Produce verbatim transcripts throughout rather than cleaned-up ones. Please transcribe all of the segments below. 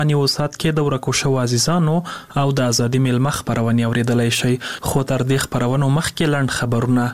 یو سات کې د ورکو شو عزیزانو او د ازادي میلمه خبرونه اوریدلای شي، خو تر دې خبرونو مخکې لنډ خبرونه.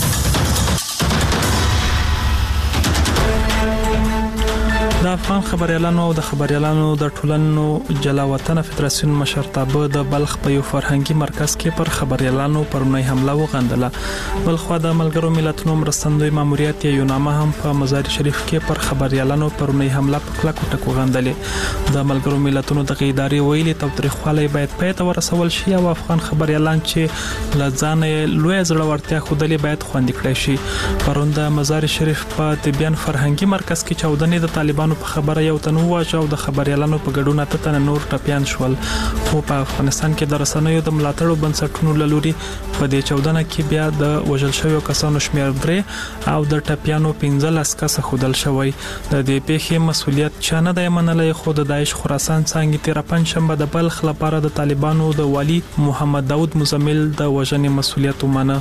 د افغان خبريالانو او د خبريالانو د ټولنو جلا وطن فدراسیون مشرتابه د بلخ په یو فرهنګي مرکز کې پر خبريالانو پرونی حمله وغندله. بلخو د ملګرو ملتونو مرستندوی ماموریت یو نامه هم په مزار شریف کې پر خبريالانو پرونی حمله په کلکو ټکو غندلې. د ملګرو ملتونو د ادارې ویلي تاوتریخوالی باید پای ته ورسول شي او افغان خبريالان چې لځان لوی زړورتیا خودلې باید خوندي کړي شي. پرون د مزار شریف په طبيان فرهنګي مرکز کې چودنې د طالبانو په خبره یو تنو واجو د خبريالانو په ګډون اته تن نور ټپيان شول، خو په افغانستان کې د رسنیو د ملاتړو بنسټونو لوري په دې چودنه کې بیا د وژل شویو کسانو شمېر درې او د ټپيانو پنځلس کس خودل شوی. د دې پیښې مسولیت چا نه دی منلی، خو د داعش خراسان څنګه تیر پنځشنبه د بلخ لپاره د طالبانو د والی محمد داود مزمل د وژنې مسولیت ومنه.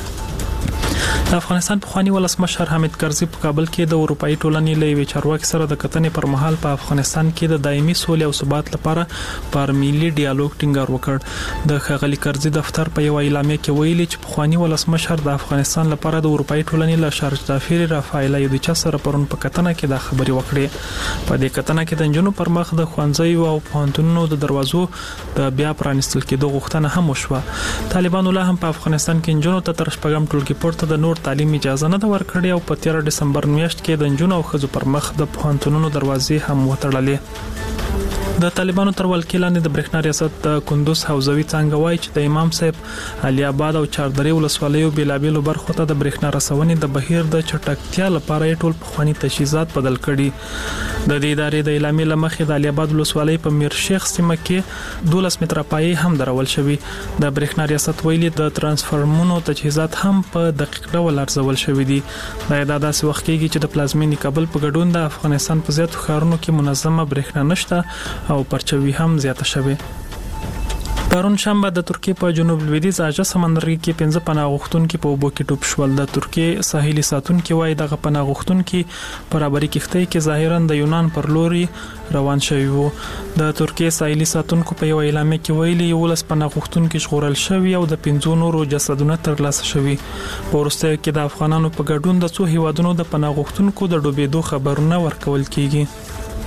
د افغانستان پخوانی ولسمشر حامد کرزي په کابل کې د اروپאי ټولنې له وی چارواکي سره د کتنې پر مهال په افغانستان کې د دایمي سولې او ثبات لپاره پر ملي ډیالوګ ټینګار وکړ. د ښاغلي کرزي دفتر په یو اعلامیه کې ویلي چې پخوانی ولسمشر د افغانستان لپاره د اروپאי ټولنې له شارج دافیر رافایل یودیچا سره پرون په کتنه کې د خبري وکړې. په دې کتنه کې د جنونو پر مخ د خوانځي او پوهنتونونو د دروازو د بیا پرانستل کېدو غوښتنه هم وشوه. طالبانو له هم په افغانستان کې جنونو ته تر شپږم ټولګي پورته د نور تعلیم اجازه نه ورکړې او په تیر دسمبر میاشت کې د جنونو او خزو پر مخ د پوهنتونونو دروازې هم وتړلې. د طالبانو تر ولکې لاندې د برېښنا ریاست د کندوز حوزوي څنګه وایي چې د امام صاحب علي آباد او چاردرې ولسوالیو بیلابېلو برخو ته د برېښنا رسونې د بهیر د چټکتیا لپاره ټول پخوانی تجهیزات بدل کړي. د دې ادارې د اعلامیې لمخې د علي آباد ولسوالۍ په میر شیخ سیمه کې دولس متره پایې هم درول شوی. د برېښنا ریاست ویلي د ترانسفارمرونو تجهیزات هم په دقیق ډول ارزول شوی دي. دا داسې وخت کېږي چې د پلازمینې کابل په ګډون د افغانستان په زیاتو ښارونو کې منظمه برېښنا نشته او پرچوي هم زیاته شوه. پرون شنبه د ترکیه په جنوب لویدیځ اجازه سمندرګي کې پنځه پناه غوښتونکو په اوبو کې ټوپ شول. د ترکیه ساحلي ساتونکو وايي دغه پناه غوښتونکو برابرۍ کښتۍ کې ظاهرا د یونان پر لوري روان شوی وو. د ترکیه ساحلي ساتونکو په یو اعلامیه کې ویلي ولس پناه غوښتونکو ژغورل شوی او د پنځو نورو جسدونه ترلاسه شوی. په وروستیو کې د افغانانو په ګډون د څو هیوادونو د پناه غوښتونکو د ډوبېدو خبرونه ورکول کیږي.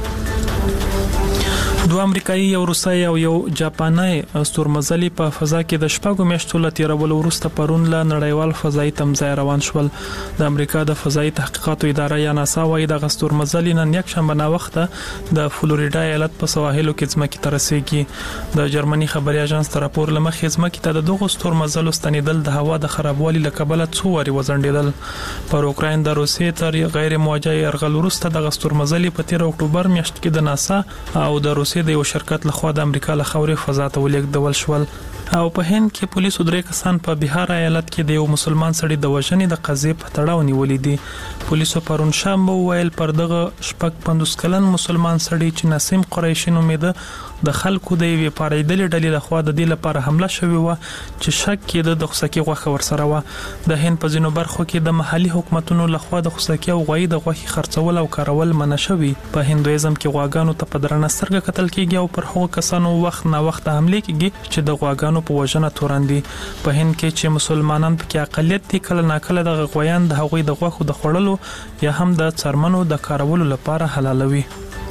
دوه امریکایي یو روسي او یو جاپاني ستورمزلي په فضا کې د شپږو میاشتو له تیرولو وروسته پرون له نړیوال فضایي تمځای روان شول. د امریکا د فضایي تحقیقاتو اداره یا ناسا وايي د ستورمزلي نن یک شنبه نا وخته د فلوریډا ایالت په سواحلو کې ځمکې ته رسیږي. د جرمني خبري اژانس تر راپور لمخې ځمکې ته د دغه ستورمزلو ستنیدل د هوا د خرابوالي له کبله څو واري وزندیدل. پر اوکراین د روسیې تر غیر موجه يرغل وروسته د ستورمزلي په تیر اکتوبر میاشت کې د ناسا او د روسیې د یو شرکت لخوا د امریکا له خاورې فضا ته ولېږدول شول. او په هند کې پولیسو درې کسان په بهار ایالت کې د یو مسلمان سړي د وژنې د قضیې په تړاو نیولې دي. پولیسو پرون شنبه ویل پر دغه شپږ پنځوس کلن مسلمان سړي چې نسیم قریشي نومېده د خلکو د یوې پاریدلې ډلې لخوا د دې لپاره حمله شوې و چې شک کېده د خوسکي غوښه ورسره و. د هند په ځینو برخو کې د محلي حکومتونو لخوا د خوسکي او غوښې د غوښې خرڅول او کارول منع شوی. په هندویزم کې غواګانو ته په درنه سترګه کتل کېږي او پر هغو کسانو وخت نا وخت حمله کېږي چې د غواګانو په وژنه تورن دي. په هند کې چې مسلمانان پکې اقلیت دي کله ناکله د غویان د هغوی د غوښو د خوړلو یا هم د څرمنو د کارولو لپاره حلالوي.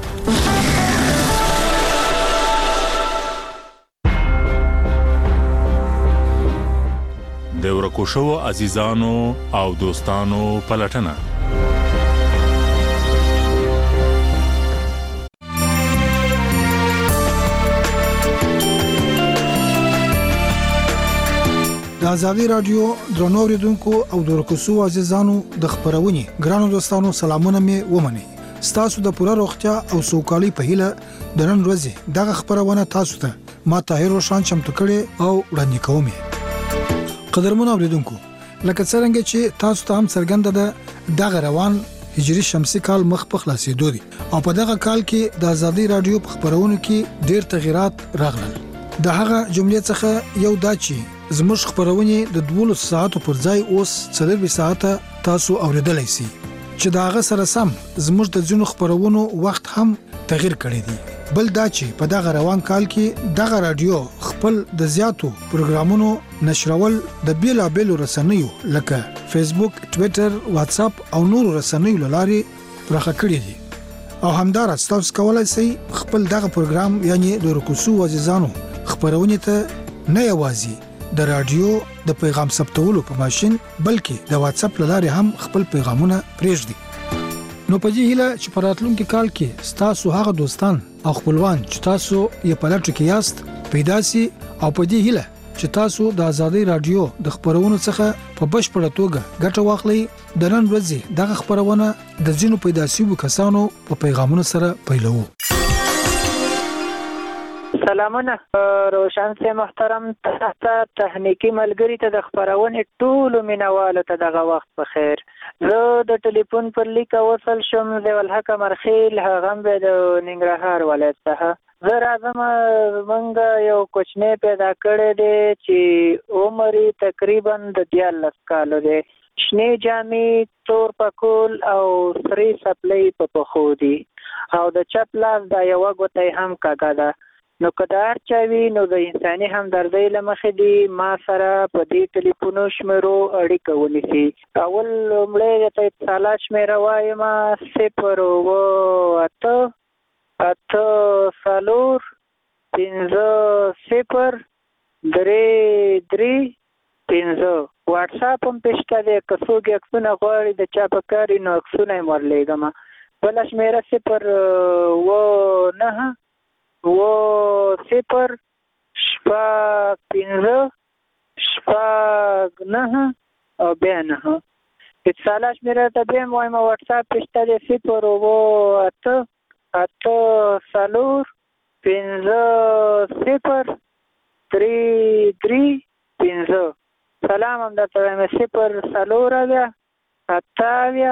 د ورکو شوو عزیزانو او دوستانو پلټنه. د ازادي رادیو درنو اوریدونکو او د ورکو شوو عزیزانو د خبرونې ګرانو دوستانو سلامونه مې ومني. ستاسو د پوره روغتیا او سوکالي په هیله د نن ورځې دغه خبرونه تاسو ته ما طاهر روشان چمتو کړي او وړاندې کوم. قدرمن اوریدونکو لکه څنګه چې تاسو ته هم څرګنده ده دغه روان هجری شمسي کال مخ په خلاصېدو دي او په دغه کال کې د ازادي رادیو په خبرونو کې ډېر تغیرات راغلل. د هغه جملې څخه یو دا چې زموږ خبرونه د دوه ساعتو پر ځای اوس څلور ساعته تاسو اوریدلای شئ چې دا هغه سره سم زموږ د ځینو خبرونو وخت هم تغیر کړی دی. بل دا چې په دغه روان کال کې دغه رادیو خپل د زیاتو پروګرامونو نشرول د بیلابېلو رسنیو لکه فیسبوک، ټوئیټر، واتس اپ او نورو رسنیو لاري پراخه کړی دي. او همدارس تاسو کولای شئ خپل دغه پروګرام یعنی د رکوسو عزیزانو خبرونه ته نه یوازې د رادیو د پیغام ثبتولو په ماشين بلکې د واتس اپ لاري هم خپل پیغامونه پریږدي. نو په دې هیله چې په راتلونکي کال کې تاسو هغه دوستان او خپلوان چې تاسو یې په لټه کې یاست پیدا سي او په دې هیله چې تاسو د ازادي رادیو د خبرونو څخه په بشپړه توګه ګټه واخلئ. د نن ورځې دغه خبرونه د ځینو پیدا شویو کسانو په پیغامونو سره پیلوو. سلامونه روشن سي محترم تاسو تخنیکی ملګری ته د خبرونې ټول مینوالو ته دغه وخت په خیر. زه د ټلیفون پر لیک وصل شم د ولحق مرخیل هغه به د ننګرهار ولایت څخه. زه راځم منګه یو کوچنی پیدا کړی دی چې عمر تقریبا د دیارلس کالو دی. شنې جامې، تور پکول او سری سپلی په پښو دي او د چپ لاس دا یوه ګوته هم کږه ده. نو که د هر چا وي نو د انساني همدردۍ له مخې دي ما سره په دې ټلیفونو شمیرو اړیکه ونیسي. اول لومړی درته اتصالات شمیره وایم: صفر اوه اته اته څلور پنځه صفر درې درې پنځه. واټس اپ هم پېشته دی، که څوک عکسونه غواړي د چا په کار وي نو عکسونه یې ورلیږم. بله شمیره صفر اوه نهه اوه صفر شپږ پنځه شپږ نهه او بیا نهه. اتصالات شمیره ته بیا هم وایم: واټس اپ پېشته دی صفر اوه اته اته څلور پنځه صفر درې درې پنځه. سلام هم درته وایم: صفر څلور اویا اته اویا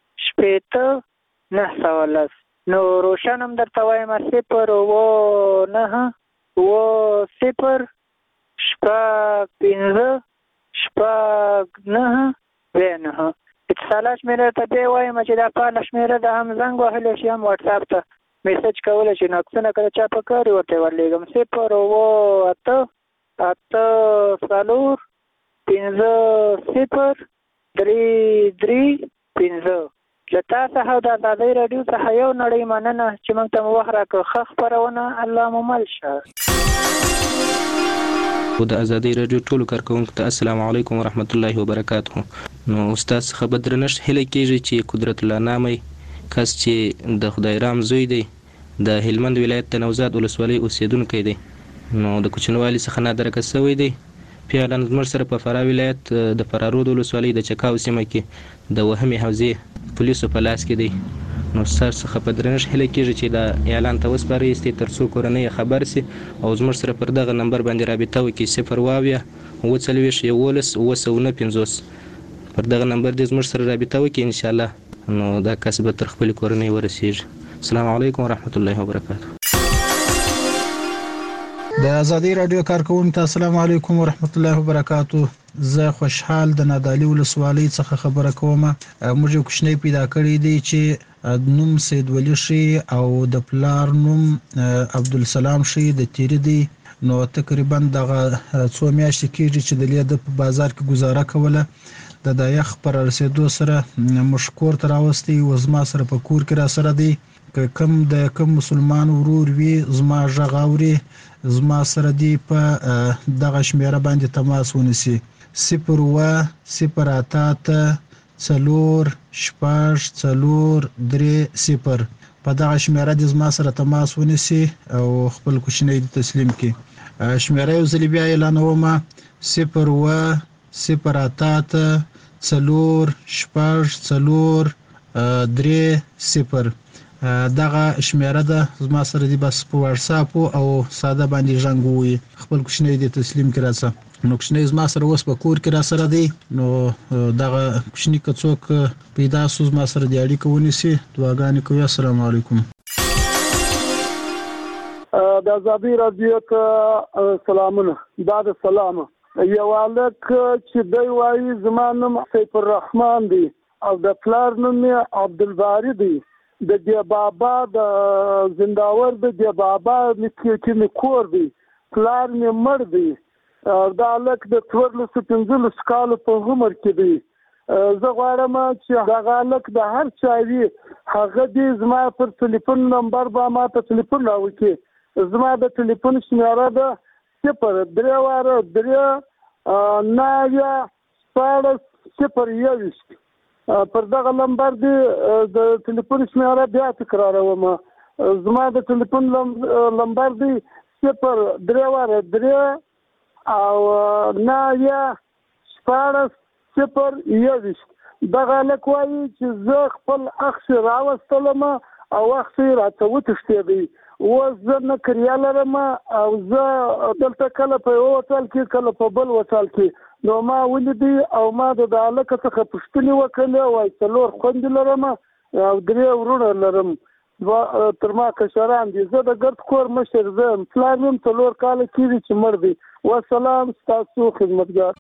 شپېته نهه سوه لس. نو روشن هم درته وایم: صفر اوه نهه اوه صفر شپږ پنځه شپږ نهه بیا نهه. اتصالات شمیره ته بیا وایم چې دا فعاله شمیره ده، هم زنګ وهلی شي هم واټس اپ ته میسج کولی شي نو عکسونه که د چا په کار وي ورته یې ورلیږم. صفر اوه اته اته څلور پنځه صفر درې درې پنځه. له تا څخه د ازادۍ راډیو څخه یو نړۍ مننه چې موږ ته مو وخت راکړ. ښه خپرونه، الله مو مل شه. د ازادۍ راډیو ټولو کارکوونکو ته السلام علیکم ورحمت الله وبرکاته. نو استاد څخه به درنښت هیله کېږي چې قدرت الله نامي کس چې د خدای رام زوی دی د هلمند ولایت د نوزاد ولسوالۍ اوسیدونکی دی، نو د کوچنوالي څخه نادرکه شوی دی. فعلا زموږ سره په فراه ولایت د فرارود ولسوالۍ د چکاو سیمه کې د وهمي حوزې پولیسو په لاس کې دی. نو ستاسو څخه په درنښت هیله کېږي چې دا اعلان ته وسپارئ تر څو کورنۍ خبر سي او زموږ سره پر دغه نمبر باندې رابطه وکړي: صفر اووه اووه څلوېښت یولس اووه سوه نه پنځوس. پر دغه نمبر دې زموږ سره رابطه وکړي انشاءالله، نو دا کس به تر خپلې کورنۍ ورسیږي. السلام علیکم ورحمت الله وبرکاته. د ازادي رادیو کارکوونکو ته السلام علیکم ورحمت الله وبرکاته. زه خوشحال د نادعلي ولسوالۍ څخه خبره کوم. موږ یو کوچنی پیدا کړی دی چې نوم سید ولی شي او د پلار نوم عبدالسلام شي د تیری دی. نو تقریبا دغه څو میاشتې کېږي چې د لیده په بازار کې گزاره کوله. د د یخ پر رسیدو سره مشکور تر راوستي و زما سره په کور کې را سره دی. که کم د کم مسلمان ورور وي زما غږ اوري زما سره دی په دغه شمیره باندې تماس ونیسي: صفر اووه صفر اته اته څلور شپږ څلور درې صفر. په دغه شمیره د زما سره تماس ونیسي او خپل کوچنی تسلیم کړي. شمیره یو ځل بیا اعلانوم: صفر اووه صفر اته اته څلور شپږ څلور درې صفر. دغه شمیره ده زما سره دی، بس په واتس اپ او ساده باندې ژوند وي. خپل کوچنی دی تسلیم کړه څه نو کوچنی زما سره اوس په کور کې را سره دی. نو دغه کوچنی که څوک پیدا سو زما سره دی اړیکه ونیسي. دعاګانې کوي. السلام علیکم. د ازادي رادیو ته سلامونه. دا د سلام یو الک چې دی وایي زما نوم سیف الرحمن دی او د پلار نوم عبدالباری دی. د دی بابا د زنداور د دی بابا چې می کور دی پلار می مړ دی دا لک د څوارلسو پنځلسو کالو په عمر کې دی زه غواړم چې هغه لک د هر چا وي هغه دې زما پر ټلیفون نمبر به ما ته ټلیفون راوکړي زما د ټلیفون شمیره ده صفر درې واره درې نوي شپاړس صفر یوویشت پر دغه نمبر دی د ټلیفون شمیره بیا تکراروم زما د ټلیفون نمبر دی صفر درې واره درې او نوي شپاړس صفر یوویشت دغه هلک وایي چې زه خپل اخ راوستلم او اخ راته وتښتېدی اوس زه نه کریا لرم او زه دلته کله په یو هوټل کې کله په بل هوټل کې نو ما ولیدی او ما د هلک څخه پوښتنې وکړې وایي څلور خویندې لرم او درې ورونه لرم تر ما کشران دي زه د ګرد کور مشر زه یم پلار مې هم څلور کاله کېږي چې مړ دی وسلام ستاسو خدمتګار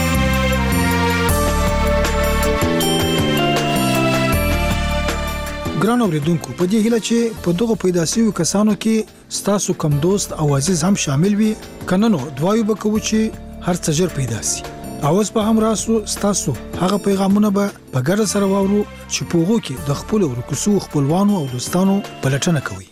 ګران اوریدونکو په دې هیله چې په دغه پیدا شویو کسانو کې ستاسو کم دوست او عزیز هم شامل وي کنه نو دعایو وکړو چې هر څه ژر پیدا شي اوس په هم راسو ستاسو هغه پیغامونه به په ګډه سره واورو چې په هغه کې د خپل ورکوسو خپلوانو او دوستانو پلټنه کوي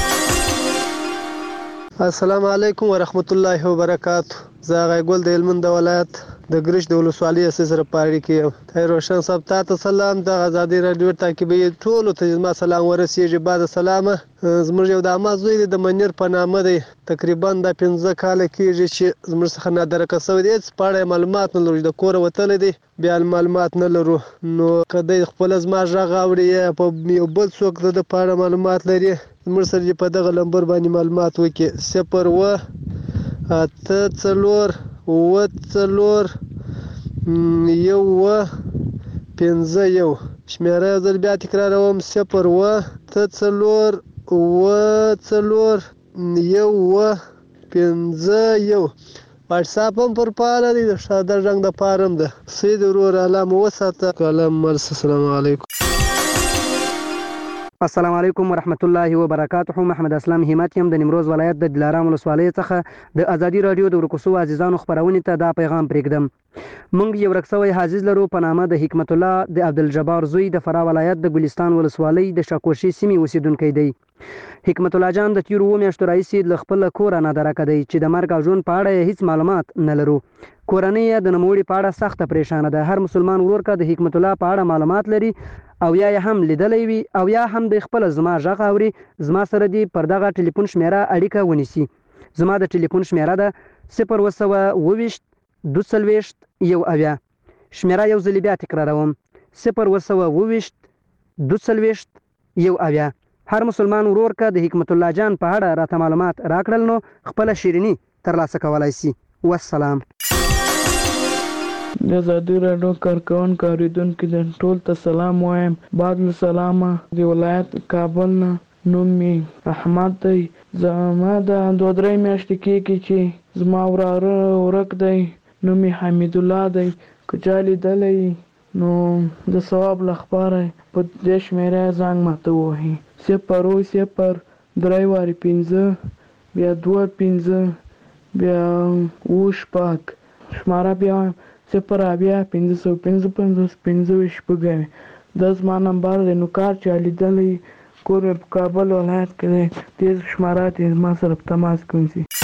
السلام علیکم ورحمت الله وبرکاته زه غیګل د هلمند ولایت د ګرش د ولسوالۍ سره پاره کې ته روشن صاحب تاسو سلام د آزادي رادیو تعقیبي ټول ته ما سلام ورسیږي بعد سلام زموږ یو د امازوی د منیر په نامه دی تقریبا د پنځه کال کېږي چې زموږ څخه نادرکه سوی دی په معلومات نه لري د کور وتل دي بیا معلومات نه لرو نو کله خپل زما ژغ اوري په یو بل څوک د پاره معلومات لري زموږ سره په دغه لمبر باندې معلومات وکي صفر و اته څلور و څلور یو و پنځه یو شمیره زر بیا تکراروم صفر و اته څلور و څلور یو و پنځه یو واتساپ هم پر پاله دی د ساده رنګ د پارم ده سید ورور علامه وساته کلام مرس السلام علیکم السلام علیکم ورحمت الله وبرکاته محمد اسلام همت يم د نیمروز ولایت د دلارام ولسوالۍ څخه د ازادي رادیو د ورکوسو عزیزانو خبرونه ته دا پیغام پرېږدم مونږ یو رکسوي حافظ لرو په نامه د حکمت الله د عبدالجبار زوی د فرا ولایت د ګلستان ولسوالۍ د شاکوشي سیمې اوسیدونکی دی حکمت الله جان د تیرو میاشتو راهیسې د خپل کور نه درکه دی چې د مرګ او ژوند په اړه هیڅ معلومات نه لرو کورنۍ د نوموړي په اړه سخته پریشانه ده هر مسلمان ورور کا د حکمت الله په اړه معلومات لري او یا هم لیدلې وي او یا هم د خپل زما ژغ اوري زما سره دی پر دغه ټلیفون شمیره اړیکه ونیسي زما د ټلیفون شمیره ده صفر و سوه اوویشت دوه څلوېښت یو اویا شمیره یو ځل بیا تکراروم صفر و سوه اوویشت دوه څلوېښت یو اویا هر مسلمان ورور کا د حکمت الله جان په اړه راته معلومات راکړل نو خپل شیرینی ترلاسه کولای شي والسلام د آزادي رادیو کارکونکو اوریدونکو د ټول ته سلام وایم بعد له سلامه د ولایت کابل نه نوم مې احمد دی زما د دوه درې میاشتې کېږي چې زما وراره ورک دی نوم یې حمید الله دی که چا لیدلی نو د ثواب لپاره په دې شمیره زنګ ماته ووهي صفر اووه صفر درې وارې پنځه بیا دوه پنځه بیا اووه شپږ شماره بیا صفر اویا پنځه سوه پنځه پنځوس پنځه ویشت شپږ دا زما نمبر دی نو کار چا لیدلی کور په کابل ولایت کې دی تیز شماره تیز ما سره په تماس کې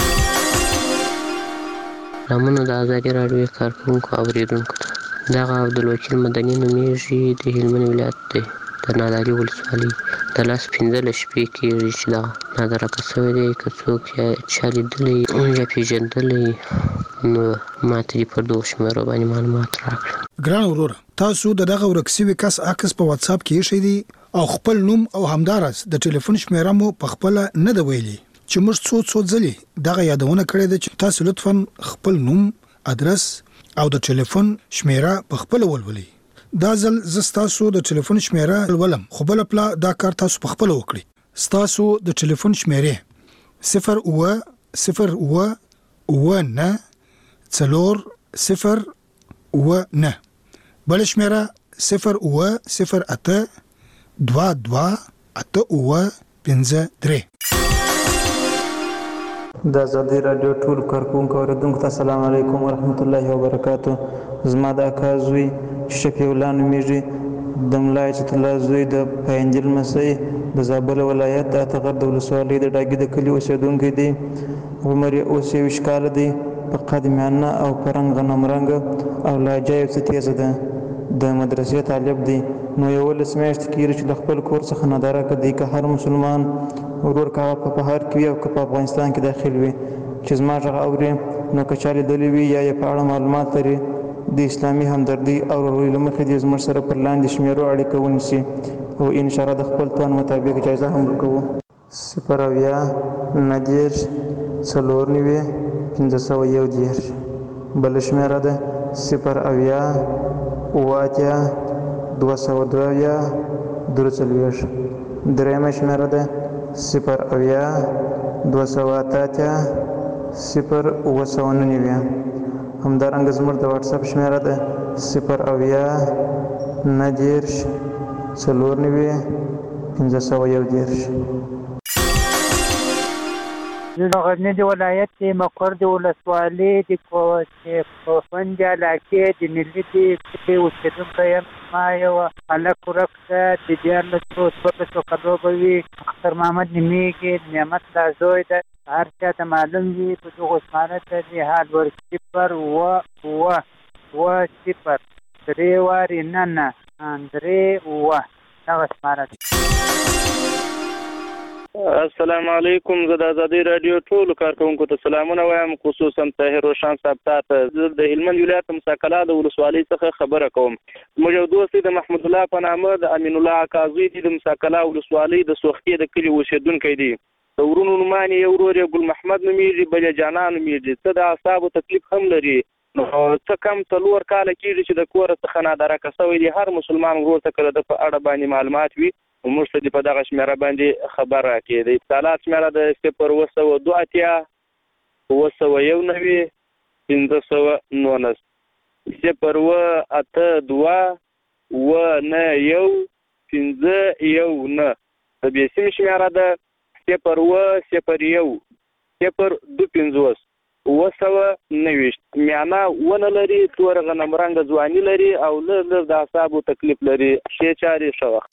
ونیسي نامونه د ازادي راډیو کارکونکو اوریدونکو ته دغه عبدالوکیل مدني نومیږي د هلمند ولایت دی د نادعلي ولسوالۍ د لاس پنځلس شپې کېږي چې دغه نادرکه سوی دی که څوک یا چا لیدلی یا پیژندلی نو ماته دې پر دغو شمیرو باندې معلومات راکړه ګران وروره تاسو د دغه ورک سوي کس عکس په واتساپ کې ایښی دی او خپل نوم او همداراز د ټلیفون شمیره مو په خپله نه ده ویلي چې موږ څو څو ځلې دغه یادونه کړې ده چې تاسو لطفا خپل نوم ادرس او د ټلیفون شمیره په خپله ولولئ دا ځل زه ستاسو د ټلیفون شمیره ولولم خو بله پله دا کار تاسو په خپله وکړئ ستاسو د ټلیفون شمیرې صفر اووه صفر اووه اووه نه څلور صفر اووه نه بله شمیره صفر اووه صفر اته دوه دوه اته اوه پنځه درې. د ازادي راډیو ټول کارکونکو اوریدونکو ته السلام علیکم ورحمت الله وبرکاتو. زما د اکا زوی شفیع الله نومیږي، د ملا عزت الله زوی د پاینجل لمسی، د زابل ولایت د اتغر د ولسوالۍ د ډاګي د کلي اوسېدونکی دی. عمر یې اوس یویشت کاله دی. په قد میانه او په رنګ غنم رنګ او لهجه یې څه تیزه ده. د مدرسې طالب دی. نو یولس میاشتې کېږي چې له خپل کور څخه نادارکه دی. که هر مسلمان ورور که په بهر کې وي او که په افغانستان کې داخل وي چې زما غږ اوري، نو که چا لیدلی وي یا یې په اړه معلومات لري، د اسلامي همدردۍ او ورورۍ له مخې دې زموږ سره پر لاندې شمېرو اړیکه ونیسي او انشاءالله د خپل توان مطابق جایزه هم ورکوو. صفر اویا نهه دېرش څلور نوي پنځه سوه یو دېرش. بله شمېره ده صفر اویا اوه اتیا دوه سوه دوه اویا درې څلوېښت. درېیمه شمېره ده صفر اویا دوه سوه اته اتیا صفر اوه سوه نهه نوي. همدارنګه زموږ د واټساپ شمېره ده صفر اویا نهه دېرش څلور نوي پنځه سوه یو دېرش. د غزني د ولایت د مقر د ولسوالۍ د کوفند علاقې د ملي د اوسېدونکی یم. ما یو هلک ورک ده، د دیارلسو څوارلسو کلو به وي. اختر محمد نومېږي، د نعمت الله زوی ده. هر چا ته معلوم وي په دغو شماره ته د حال ور صفر اوه اوه اوه صفر درې وارې نه نه درې اوه دغه شماره ده. السلام علیکم. زه د ازادي راډیو ټولو کارکوونکو ته سلامونه وایم، خصوصا طاهر روشن صاحب ته. زه د هلمند ولایت مساکلا د ولسوالۍ څخه خبره کوم. زموږ یو دوست دی د محمود الله په نامه، د امین الله اکا زوی دی، د مساکلا ولسوالۍ د سوختې د کلي اوسېدونکی دی. د ورونو نومان یې یو ورور یې ګل محمد نومیږي، بل یې جانان نومیږي. څه د اعصابو تکلیف هم لري. نو څه کم څلور کاله کېږي چې د کوره څخه نادارکه شوی دی. هر مسلمان ورور ته که د ده په اړه باندې معلومات وي، موږ ته دې په دغه شمېره باندې خبر راکړي. د اتصالات شمېره د صفر اوه سوه دوه اتیا اوه سوه یو نوي پنځه سوه نولس. صفر اوه اته دوه اوه نهه یو پنځه یو نه. د بېسیم شمېره ده صفر اوه صفر یو صفر دوه پنځوس اوه سوه نوېشت. میانه ونه لري، تور غنم رنګه ځواني لري او لږ لږ د اعصابو تکلیف لري. ښې چارې ښه وخت.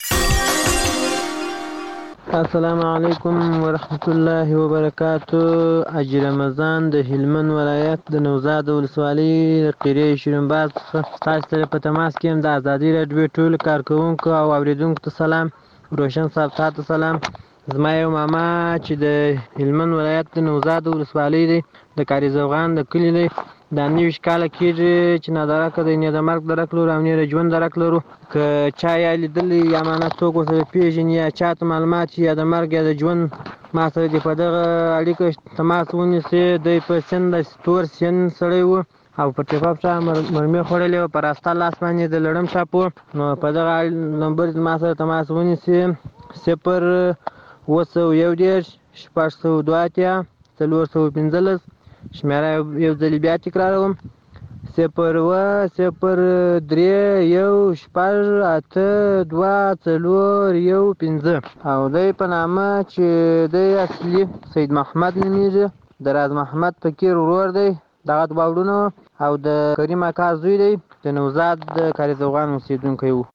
السلام علیکم ورحمت الله وبرکاتو. حاجي رمضان د هلمند ولایت د نوزاد ولسوالۍ د قریه شیرینباز څخه تاسو سره په تماس کې یم. د ازادي راډیو ټولو کارکوونکو او اوریدونکو ته سلام. روشن صاحب تاسو ته سلام. زما یو ماما چې د هلمند ولایت د نوزاد ولسوالۍ دی، د کاري زوغان د کلي دی. دا نویشت کاله کېږي چې نادارکه دی، نه د مرګ درک لرو او نه د ژوند درک لرو. که چا یا لیدلی یا معنا څوک ورسره پېژني یا چا ته معلومات یا د مرګ یا د ژوند ما سره دې په دغه اړیکه تماس ونیسي. دی په سن د تور سن سړی و او په ټیپاپ چا مرمۍ خوړلې وه، په راسته لاس باندې د لړم چاپ و. نو په دغه نمبر ما سره تماس ونیسي صفر اوه سوه یو دېرش شپږ سوه دوه اتیا څلور سوه پنځلس. شمېره یو ځلې بیا تکراروم صفر اوه صفر درې یو شپږ اته دوه څلور یو پنځه. او دی په نامه چې دی اصلي سید محمد نومیږي، د راز محمد فقیر ورور دی. دغه دوه وروڼه او د کریم اکا زوی دی، د نوزاد د کاري زوغان اوسېدونکی و.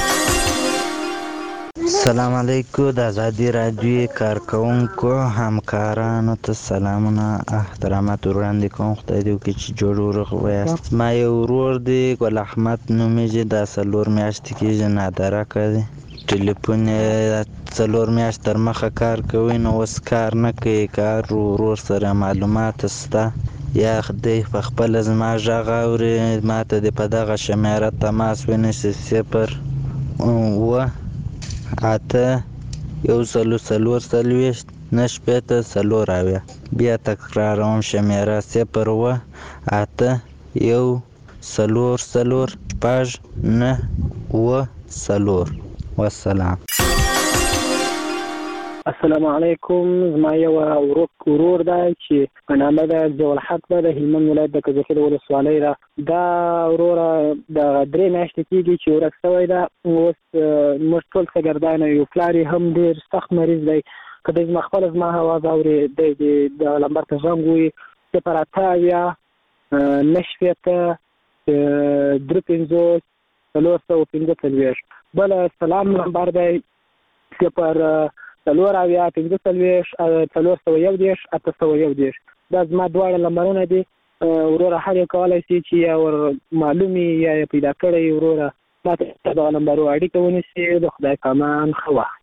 السلام علیکم. د ازادي راډیو کارکوونکو همکارانو ته سلامونه احترامات وړاندې کوم. خدای دې وکړي چې جوړ ورغ ویاست. ما یو ورور دی ګل احمد نومیږي، دا څلور میاشتې کېږي نادارکه دی. ټلیفون یې څلور میاشت تر مخه کار کوي، نو اوس کار نه کوي. کار ورور سره معلومات شته یا دی په خپله زما غږ اوري، ما ته دې په دغه شمېره تماس ونیسي صفر اوه اته یو سلو څلور څلوېښت نهه شپېته څلور اویا. بیا تکراروم شمېره صفر اوه اته یو څلور څلور شپږ نهه اوه څلور. والسلام. السلام علیکم. زما یو ورک ورور دی چې په نامه د ضیاءالحق ده د هلمند ولایت د کجکي د ولسوالۍ ده. دا وروره د درې میاشتې کېږي چې ورک شوی ده. اوس موږ ټول شاګردان یو، پلار یې هم ډېر سخت مریض دی. که دی زما خپله زما اواز اوري دی د لمبر ته زنګ ووایي صفر اته اویا نهه شپېته درې پنځوس څلور سوه پنځه څلوېښت. بل سلام نمبر دی صفر څلور اویا پنځه څلوېښت څلور سوه یو دېرش اته سوه یو دېرش. دا زما دواړه نمبرونه دي. وروره هر یو کولی شي چې یا ور معلوم یا یې پیدا کړی وروره ما ته دغه نمبرو اړیکه ونیسي. د خدای په امان ښه وخت.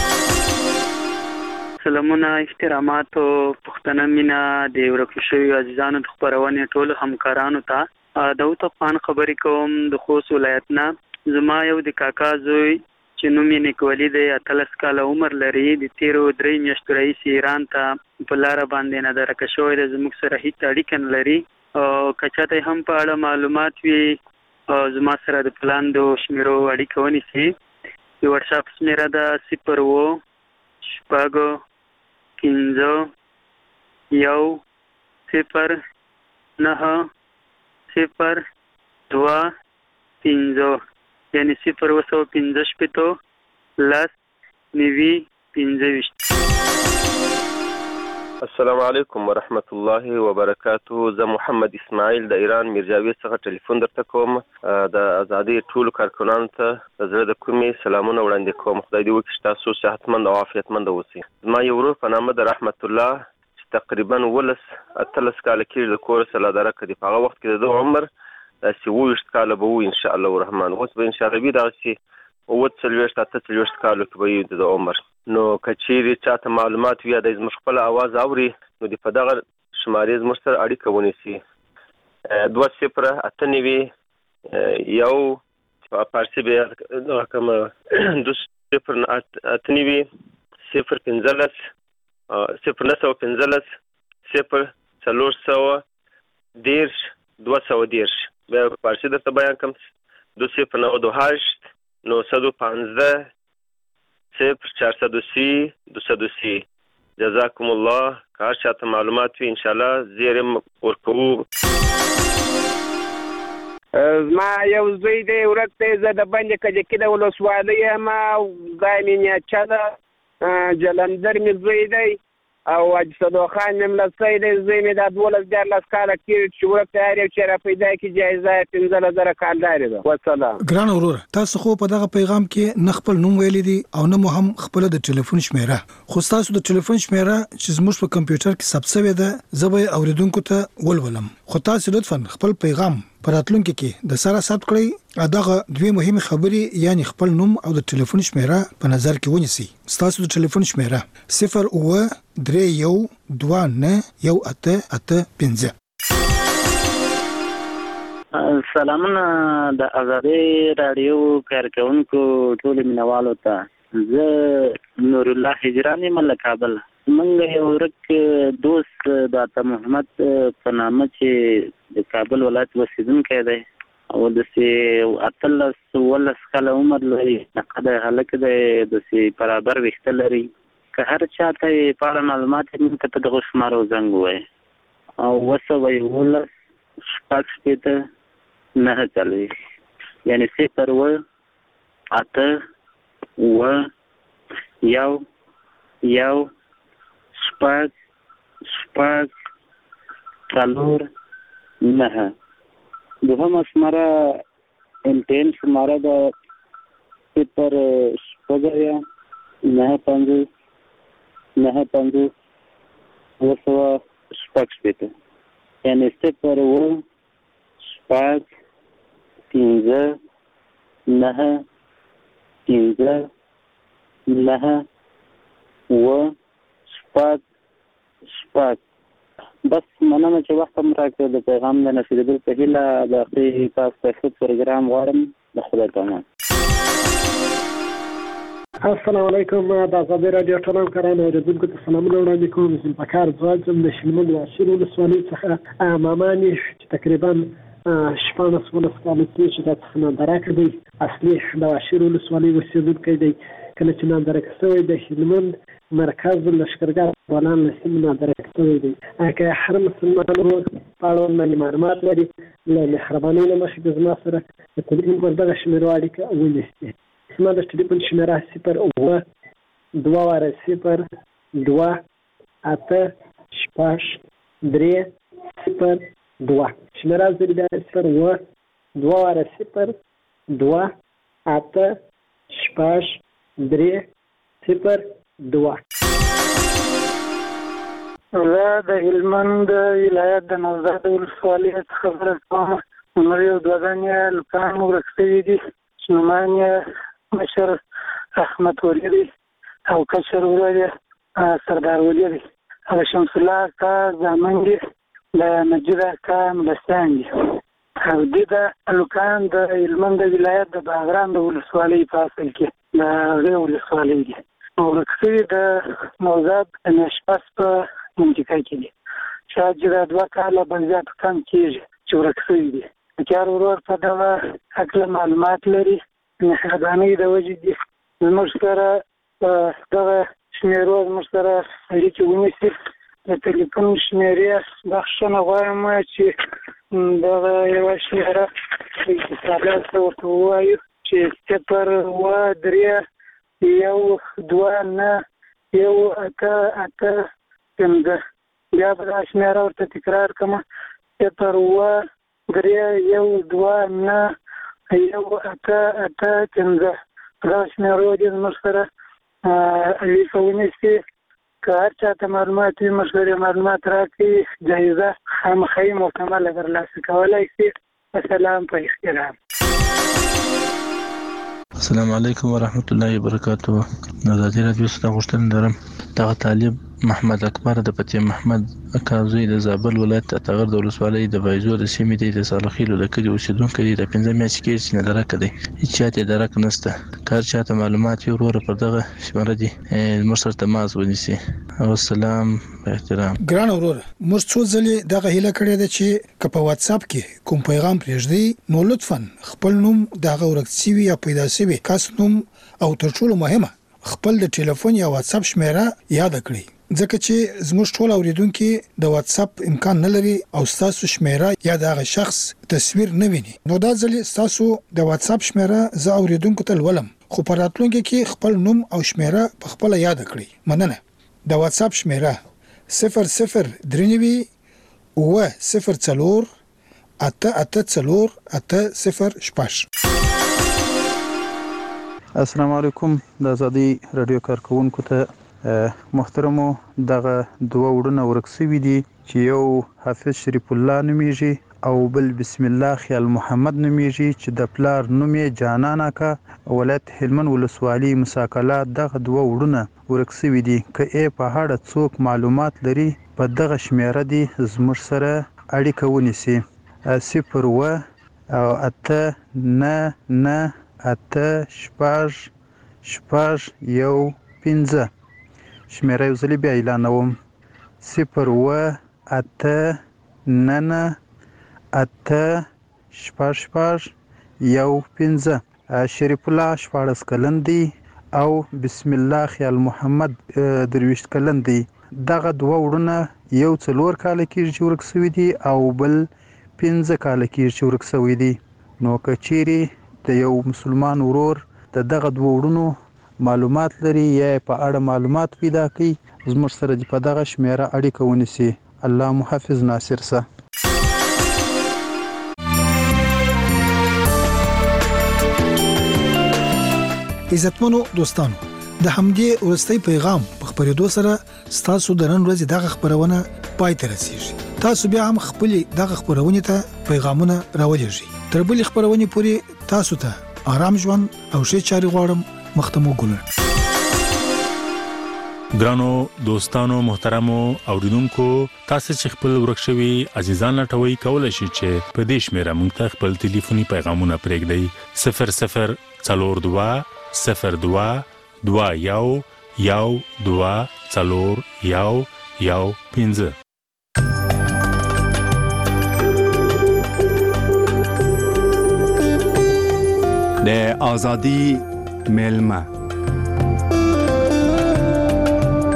سلامونه، احترامات او پښتنه مینا د ورکو شویو عزیزانو د خپرونې ټولو همکارانو ته داود افغان خبرې کوم د خوست ولایت نه. زما یو د کاکا زوی چې نوم یې نیکولي دی، اتلس کاله عمر لري. د تیرو درې میاشتو راهیسې ایران ته په لاره باندې نادرکه شوی دی. زموږ سره هیڅ اړیکه نه لري. که چاته هم په اړه معلومات وي زما سره د پلاندو شمیرو اړیکه ونیسي. د وټساپ شمیره ده صفر اووه شپږ پنځه یو صفر نهه صفر دوه پنځه، یعنې صفر اوه سوه پنځه شپېته لس نوي پنځه ویشت. السلام علیکم ورحمت الله وبرکاته. زه محمد اسماعیل د ایران میرجاوید څخه ټلیفون درته کوم. د ازادۍ ټولو کارکنانو ته د زړه د کومې سلامونه وړاندې کوم. خدای دې وکړي چې تاسو صحتمند او عافیتمند اوسئ. زما یو ورور په نامه د رحمت الله چې تقریبا ولس اتلس کاله کېږي د کور څخه لادرکه دي. په هغه وخت کې د ده عمر داسې اووه ویشت کاله به وي انشاءالله الرحمن. اوس به انشاءالله وي دغسې اووه څلوېښت اته څلوېښت کالو کې به وي د عمر. نو که چیرې چاته معلومات وي یا دی زموږ خپله اواز اوري نو د په دغه شمارې زموږ سره اړیکه ونیسي. دوه صفره اته نوي یو فارسي به دغه کومه دوه صفر اته نوي صفر پنځلس صفر نهه سوه پنځلس صفر څلور سوه دېرش دوه سوه دېرش. بیا فارسي درته بیان کړم دو صفر نود و هشت نهصد و پانزده صفر چهارصد و سی دویست و سی. جزاکم الله. که هر چاته معلومات وي انشاءالله زیر ورکوو. زما یو زوی دی ورک دی. زه د بند کجکي د ولسوالۍ یم. ځای مې نیچه ده. جلندر مې زوی دی او حاجي صدوق خان مې ملسی دی. زوی مې دا دولس دیارلس کاله کېږي چې ورک دی. هر یو چې را پیدا کړي جایزه یې پنځلس زره کالدارې ده. وسلام. ګران وروره، تاسو خو په دغه پیغام کې نه خپل نوم ویلی دی او نه مو هم خپله د ټلیفون شمیره. خو ستاسو د ټلیفون شمیره چې زموږ په کمپیوټر کې ثبت شوې ده زه به یې اورېدونکو ته ولولم. خو تاسو لطفا خپل پیغام په راتلونکي کې د سره ثبت کړئ. دغه دوې مهمې خبرې یعنی خپل نوم او د ټلیفون شمیره په نظر کې ونیسئ. ستاسو د ټلیفون شمیره صفر اووه درې یو دوه نهه یو اته اته پنځه. سلامونه د ازادۍ راډیو کارکونکو ټولو مینوالو ته. زه نور الله هجران یم له کابل. موږ یو ورک دوست د عطا محمد په نامه چې د کابل ولایت اوسېدونکی دی او داسې اتلس اوولس کاله عمر لري. نقده هلک دی، داسې برابر ویښته لري. که هر چا ته یې په اړه معلومات یې موږ ته په دغو شمارو زنګ ووایي او اوه سوه یولس شپږ شپېته نهه څلوېښت، یعنې صفر اوه اته اوه یو یو شپږ شپږ څلور نهه. دوهمه شماره امتحان شماره ده صفر شپږ اویا نهه پنځوس نهه پنځوس اوه سوه شپږ شپېته، یعنې صفر اوه شپږ پنځه نهه پنځه نهه اوه شپږ شپږ. بس مننه چې وخت هم راکړې. د پیغام د نشریدو په هیله د اخري تاسو ته ښه پروګرام غواړم. د خدای په امان. السلام علیکم. د ازادۍ راډیو ټول همکارانو اورېدونکو ته سلامونه وړاندې کوم. ذوالفقار ځواک یم د شلمند واشیر ولسوالۍ څخه. مامان یې چې تقریبا شپاړس ولس کاله کېږي دا څخه ناندراکه دی. اصلي د واشیر ولسوالۍ اوسېدونکی دی. کله چې ناندراکه شوی د هلمند مرکز لشکرګاه افغانان له سیمې نه درک کړی دی. که هر مسلمان ورور په اړوند باندې معلومات لري له مهربانۍ نه مخکې د زما سره د تلیفون پر دغه شمېرو اړیکه ونیسي. زما د ټلیفون شمېره صفر اووه دوه واره صفر دوه اته شپږ درې صفر دوه. شمېره زه بیا صفر اووه دوه واره صفر دوه اته شپږ درې صفر دوه. زه د هلمند ولایت د نوزاد ولسوالۍ څخه خبره کوم. عمر یو دوه دانې لوکان ورک شوي دي. نومان یې مشر احمد ولي دی او کشر ورور یې سردار ولي دی. د شمس الله اکا زامن دي، د نجیب اکا ملسیان دي. او دې د لوکان د هلمند ولایت د باغران د ولسوالۍ په اصل کې د هغې ولسوالۍ دي. ورک شوي د نوزاد د نشپس په منطقه کې دي. شاید چې دا دوه کاله به زیات کم کېږي چې ورک شوي دي. د کار ورور په دغه هکله معلومات لري، مهربانۍ د وجې دي زموږ سره په دغه شمېرو زموږ سره اړیکې ونیسي. د تلیفون شمېرې بخښنه غواړم چې دغه یوه شمېره په اتصالات ته ورته ووایو چې صفر اووه درې یو دوه نه یو اته اته پنځه. بیا به دا شمېره ورته تکرار کړم: صفر اووه درې یو دوه نه یو اته اته پنځه. په دغه شمېرو دې زموږ سره اړیکه ونیسي. که هر چا ته معلومات وي موږ سره معلومات راکړي، جایزه خامخا مکمله ترلاسه کولی شي. السلام په احترام. السلام علیکم ورحمت الله وبرکاته. د ازادي راډیو څخه غوښتنه لرم دغه طالب محمد اکبر د فتح محمد اکازوی د زابل ولایت اتغر د ولسوالۍ د بایزو د سیمې د صالحیلو د کلي اوسیدونکی دی. د پنځه میاشتې کېږي چې نه درک دی، هیڅ چاته درک نشته. کار چاته معلومات وي ورور پر دغه شماره دي موږ سره تماس ونیسي. او السلام احترام. ګران ورور، موږ څو ځلې دغه هیله کړې ده چې که په واتس اپ کې کوم پیغام پرېږدي نو لطفا خپل نوم دغه ورک شوي یا پیدا شوي کس نوم او تر ټولو مهمه خپل د ټلیفون یا واتس اپ شمېره یاد کړئ، ځکه چې زموږ ټول اوریدونکو د واتس اپ امکان نه لري او تاسو شمېره یا دغه شخص تصویر نه ویني. نو دا ځلې تاسو د واتس اپ شمېره زه اوریدونکو ته ولم، خو په راتلونکي کې خپل نوم او شمېره په خپل یاد کړئ. مننه. د واتس اپ شمېره صفر صفر درې اووه صفر څلور اته اته څلور اته صفر شپږ. السلام علیکم. د ازادي رادیو کارکونکو ته محترمو، دغه دوه وړونه ورک شوي دي چې یو حافظ شریف الله نومیږي او بل بسم الله خیال محمد نومیږي چې د پلار نوم یې جانان اکا، ولایت هلمند ولسوالۍ مساکله. دغه دوه وړونه ورک شوي دي. که یې په اړه څوک معلومات لري په دغه شمېره دي زموږ سره اړیکه ونیسي: صفر اووه او اته نه نه اته شپږ شپږ یو پنځه. شمېره یو ځلې بیا اعلانوم: صفر اووه اته نه نه اته شپږ شپږ یو پنځه. شریف الله شپاړس کلن دی او بسم الله خیال محمد درویشت کلن دی. دغه دوه وړونه یو څلور کاله کېږي چې ورک شوي دي او بل پنځه کاله کېږي چې ورک شوي دي. نو که چیرې د یو مسلمان ورور د دغه دوه وړونو معلومات لري یا په اړه معلومات پیدا کړي زموږ سره د په دغه شمېره اړیکه ونیسي. الله محافظ. ناصر سه. عزتمنو دوستانو، د همدې ورستۍ پیغام په خبرېدو سره ستاسو د نن ورځې دغه خبرونه پای ته رسیږي. تاسو بیا هم خپل دغه خبرونه ته پیغامونه راولېږئ. تر بلې خبرونه پورې تاسو ته آرام ژوند او ښه چاري غواړم. مختمو ګلونه. ګرانو دوستانو محترمو اوریدونکو، تاسو چې خپل ورک شوي عزیزان لټوي کولای شئ چې په دې شمېره موږ ته خپل ټلیفوني پیغامونه پرېږدئ: صفر صفر څلور دوه صفر دوه دوه یو یو دوه څلور یو یو پنځه. د ازادي ملما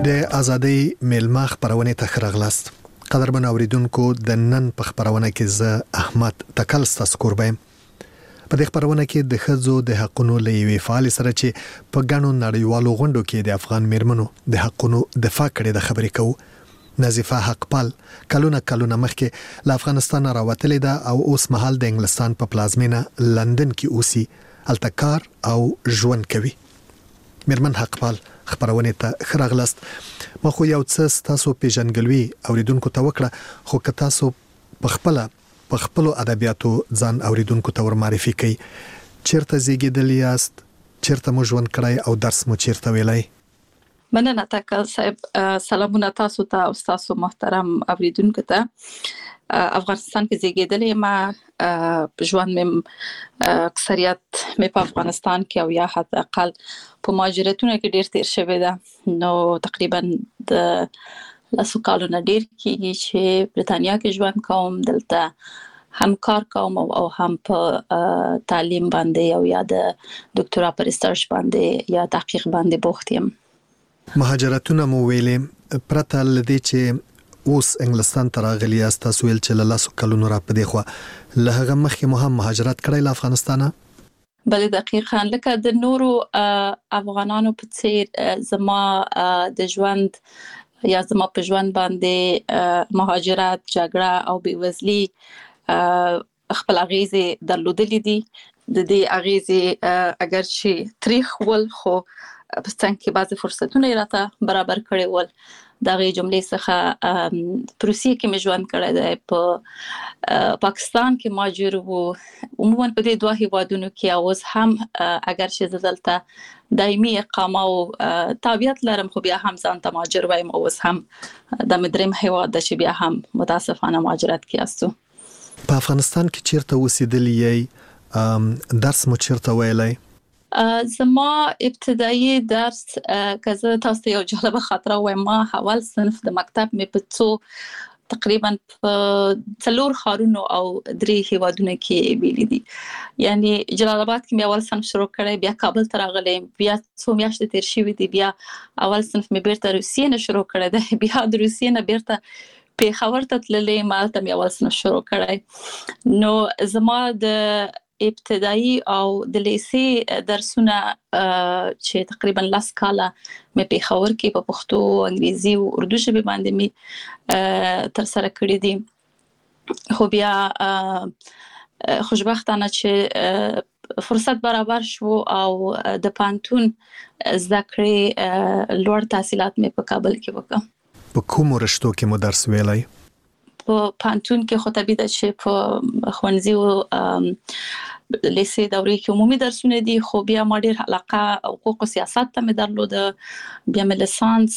د ازادي میلمه خبرونه ته خرغلاست. قدرمن اوریدونکو د نن په خبرونه کې زه احمد تکل ستاسو کوربم. په دې خبرونه کې د ښځو د حقونو لېوي فعال سره چې په ګڼو نړیوالو غونډو کې د افغان میرمنو د حقونو دفاع کړي د خبرې کوو. نظیفه حقپال کلونه کلونه مخکې له افغانستان راوتلې ده او اوس مهال د انګلستان په پلازمینه لندن کې اوسي، هلته کار او ژوند کوي. میرمن حقپال خبرونه ته خراغلاست. ما خو یو څه تاسو پیژنګلوي اوریدونکو ته وکړه، خو که تاسو په خپل په خپل ادبیاتو ځان اوریدونکو ته ور معرفي کړئ. چیرته زیږیدلی یاست؟ چیرته مو ژوند کړی او درس مو چیرته ویلی؟ مننه تکل صاحب. سلامونه تاسو ته او تاسو محترم اوریدونکو ته. افغانستان کې زیږیدلې ما په ژوند مې اکثریت مې په افغانستان کې او یا حتی اقل په مهاجرتونو کې ډیر تیر شوی ده. نو تقریبا د لاسو کالونه ډیر کېږي چې برتانیا کې ژوند کوم. دلته هم کار کوم او هم په تعلیم باندې او یا د ډاکټرا په ریسرچ باندې یا تحقیق باندې بوخت یم. مهاجرتونه مو ویلې پرته لدې چې اوس انګلستان ته راغلی یاست، تاسو ویل چې له لاسو کلونو را پدې خو له هغه مخکې مو هم مهاجرت کړی له افغانستانه؟ بله دقیقاً لکه د نورو افغانانو په څیر زما د ژوند یا زما په ژوند باندې مهاجرت، جګړه او بېوزلي خپل اغیزې درلودلې دي. د دې اغیزې اگر چې تاریخ ول خو په څنګه کې بعضی فرصتونه راته برابر کړي ول. دغه جملې څخه پروسیه کې مې ژوند کړی دی. په پاکستان کې مهاجر وو، عموما په دې دوه هیوادونو کې اوس هم اگر چې زه دلته دایمي اقامه او تابعیت لرم خو بیا هم ځان ته مهاجر وایم. اوس هم د مدرم هیواد د چې بیا هم متاسفانه مهاجرت کې استو. په افغانستان کې چیرته اوسېدلی یې؟ درس مو چیرته ویلی؟ زما ابتدایي درس که زه تاسو ته یو جالبه خاطره وایم، ما اول صنف د مکتب مې په څو تقریبا په څلور ښارونو او درې هیوادونو کې ویلي دي. یعنی جلال آباد کې مې اول صنف شروع کړی، بیا کابل ته راغلی، بیا څو میاشتې تیر شوي دي، بیا اول صنف مې بیرته روسیې نه شروع کړی دی، بیا د روسیې نه بیرته پیښور ته تللی، مالته مې اول صنف شروع کړی. نو زما د ابتدایي او د لیسې درسونه چې تقریبا لاس کاله مې پیښور کې په پښتو، انګریزي او اردو ژبې باندې مې تر سره کړي دي. خو بیا خوشبختانه چې فرصت برابر شو او د پانتون زده کړې لوړ تحصیلات مې په کابل کې وکړم. په کومو رشتو کې مو درس ویلی؟ په پانتون کې خو طبیعي ده چې په ښوونځي او لیسې دورې کې عمومي درسونه دي، خو بیا ما ډېر علاقه حقوق او سیاست ته مې درلوده. بیا مې لیسانس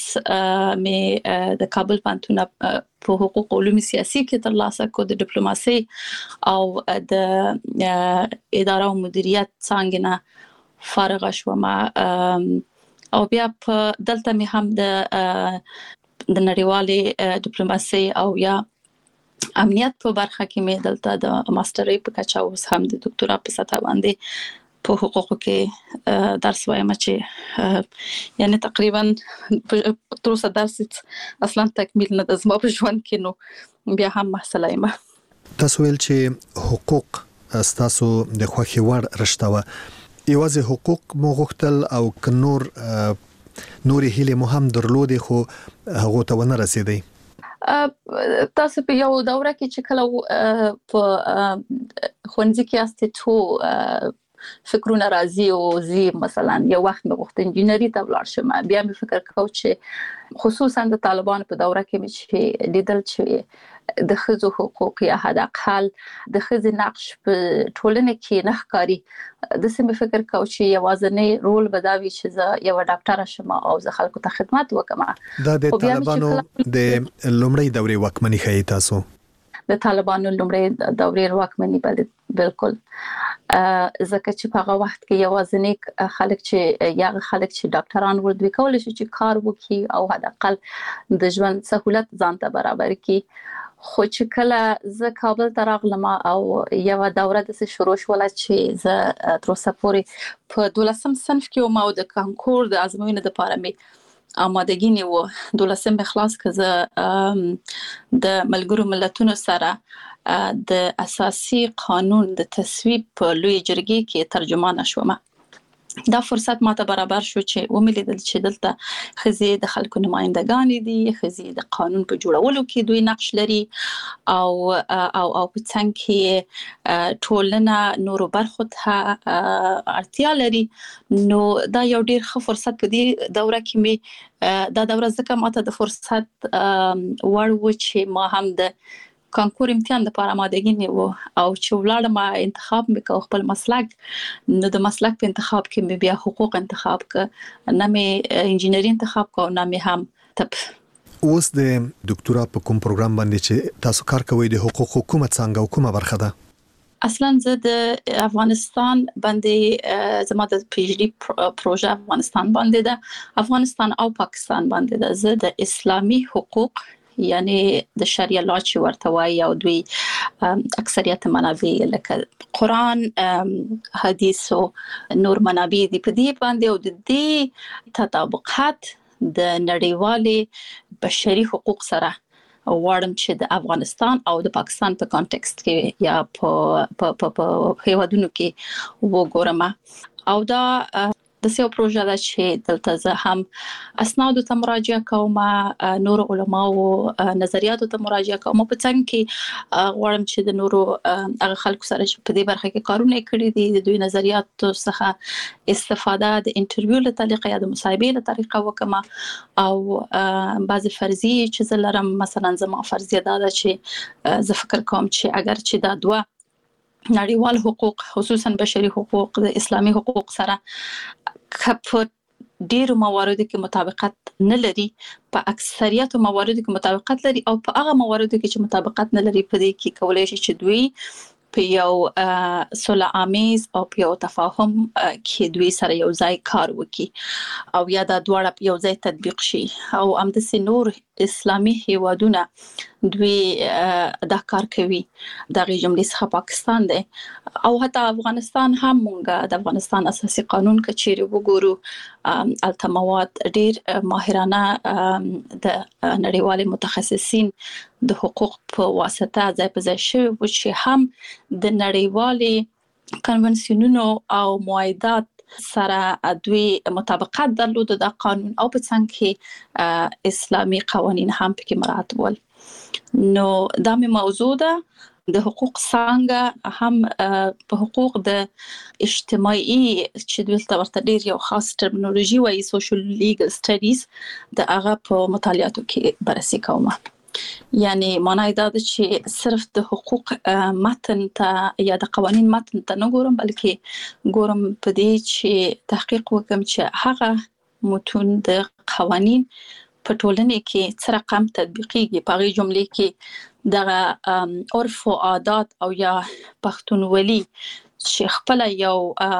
مې د کابل پانتون په حقوق او علوم سیاسي کې ترلاسه کړ، د ډیپلوماسي او د اداره او مدیریت څانګې نه فارغه شوم. او بیا په دلته مې هم د د نړیوالې ډیپلوماسي او یا امنیت په برخه کې مې دلته د ماسترۍ په کچه اوس هم د دکتورا په سطح باندې په حقوقو کې درس وایم چې یعنی تقریبا تر اوسه درس اصلا تکمیل نه د زما په ژوند کې، نو بیا هم محصله یم. تاسو ویل چې حقوق ستاسو د خوښې وړ رشته وه. یوازې حقوق مو غوښتل او که نور نورې هیلې مو هم درلودې خو هغو ته ونه رسېدئ؟ تاسو په یو دوره کې چې کله په ښوونځي کې یاستئ څو فکرونه راځي او زی مثلا یو وخت مې غوښتل انجینري ته ولاړ شم، بیا مې فکر کاوه چې خصوصا د طالبانو په دوره کې مې چې لیدل چې د ښځو حقوق یا حداقل د ښځې نقش په ټولنه کې نه ښکاري. داسې مې فکر کاوه چې یوازینی رول به دا وي چې زه یوه ډاکټره شم او زه خلکو ته خدمت وکړم. دا د طالبانو د لومړۍ دورې واکمني ښیي تاسو؟ د طالبانو لومړۍ دورې واکمني بالکل، ځکه چې په هغه وخت کې یوازینی خلک چې یا خلک چې ډاکټران ول دوی کولای شي چې کار وکړي او حداقل د ژوند سہولت ځان ته برابر کړي. خو چې کله زه کابل ته راغلم او یو دوره د شروع شوله چې زه تر اوسه پورې په دولسم صنف کې وم او د کانکور د ازموینې لپاره مې آمادګي نیو دولسم خلاص کزه د ملګرو ملتونو سره د اساسي قانون د تصویب په لوی جرګې کې ترجمان شوم. دا فرصت ماته برابر شو چې وملیدل چې دلته خزي د خلکو نمائندگان دي، خزي د قانون په جوړولو کې دوی نقش لري او او او په څنګه کې ټولنه نورو برخو ته اړتیا لري. نو دا یو ډیر ښه فرصت په دې دوره کې می دا دوره ځکه ماته د فرصت وړ و چې ما هم د کانکور امتحان د لپاره آمادګي نیو او چې ولاړم انتخاب وکاو خپل مسلک. نو د مسلک په انتخاب کې مې بیا حقوق انتخاب ک، نه مې انجینری انتخاب کو، نه مې هم طب. اوس د ډاکټرا په کوم پروګرام باندې چې تاسو کار کوئ د حقوق حکومت څنګه حکومت برخه ده؟ اصلا زه د افغانستان باندې زما د پی ایچ ډي پروژه افغانستان باندې ده، افغانستان او پاکستان باندې ده. زه د اسلامي حقوق یعنی د شریعه لا چې ورته وایي او دوی اکثریت منابع لکه قرآن، حدیث او نور منابع دي په دې باندې او د دې تطابقات د نړیوالې بشري حقوق سره وړم چې د افغانستان او د پاکستان په کانټکست کې یا په په په هیوادونو کې وګورم. او دا د سیو پروژه ده چې دلته زه هم اسناد ته مراجعه کوم، نور علماو نظریاتو ته مراجعه کوم، په څنګه کې غواړم چې د نورو هغه خلکو سره چې په دې برخه کې کارونه کړی دي د دوی نظریاتو څخه استفاده د انټرویو له طریقې یا د مصاحبې له طریقې وکم. او بعض فرضیه چې زه لرم، مثلا زما فرضیه دا ده چې زه فکر کوم چې اگر چې دا دوه نړیوال حقوق خصوصا بشري حقوق د اسلامي حقوق سره کپ ډیرو مواردو کې مطابقت نه لري، په اکثریت مواردو کې مطابقت لري او په هغه مواردو کې چې مطابقت نه لري په دې کې کولای شي چې دوی په یو صلح آمیز او په یو تفاهم کې دوی سره یو ځای کار وکړي او یا دا دواړه یو ځای تطبیق شي. او همداسې نور اسلامي هیوادونه دوی دا کار کوي، دغه جملې څخه پاکستان دی او حتی افغانستان هم. مونږ د افغانستان اساسي قانون کچېرې وګورو، الته مواد ډیر ماهرانه د نړیوال متخصصین د حقوق په واسطه ځای په ځای شوی و چې هم د نړیوالې کنونسیونونو او معاهدات سره دوی مطابقت درلود د قانون او په څنګه کې اسلامي قوانين هم پکې مراعات ول. نو دا مې موضوع ده د حقوق څنګه هم په حقوق د اجتماعي چې دلته ورته ډیر یو خاص ټرمینولوژي وایي سوشل لیګل سټډیز د هغه په مطالعاتو کې بررسي کوم. یعنی معنی دا ده چې صرف د حقوق متن ته یا د قوانین متن ته نه ګورم، بلکې ګورم په دې چې تحقیق وکم چې هغه متون د قوانین په ټولنه کې څه رقم تطبیقيږي، په هغه جملې کې د عرف او عادات او یا پښتونولي چې خپل یو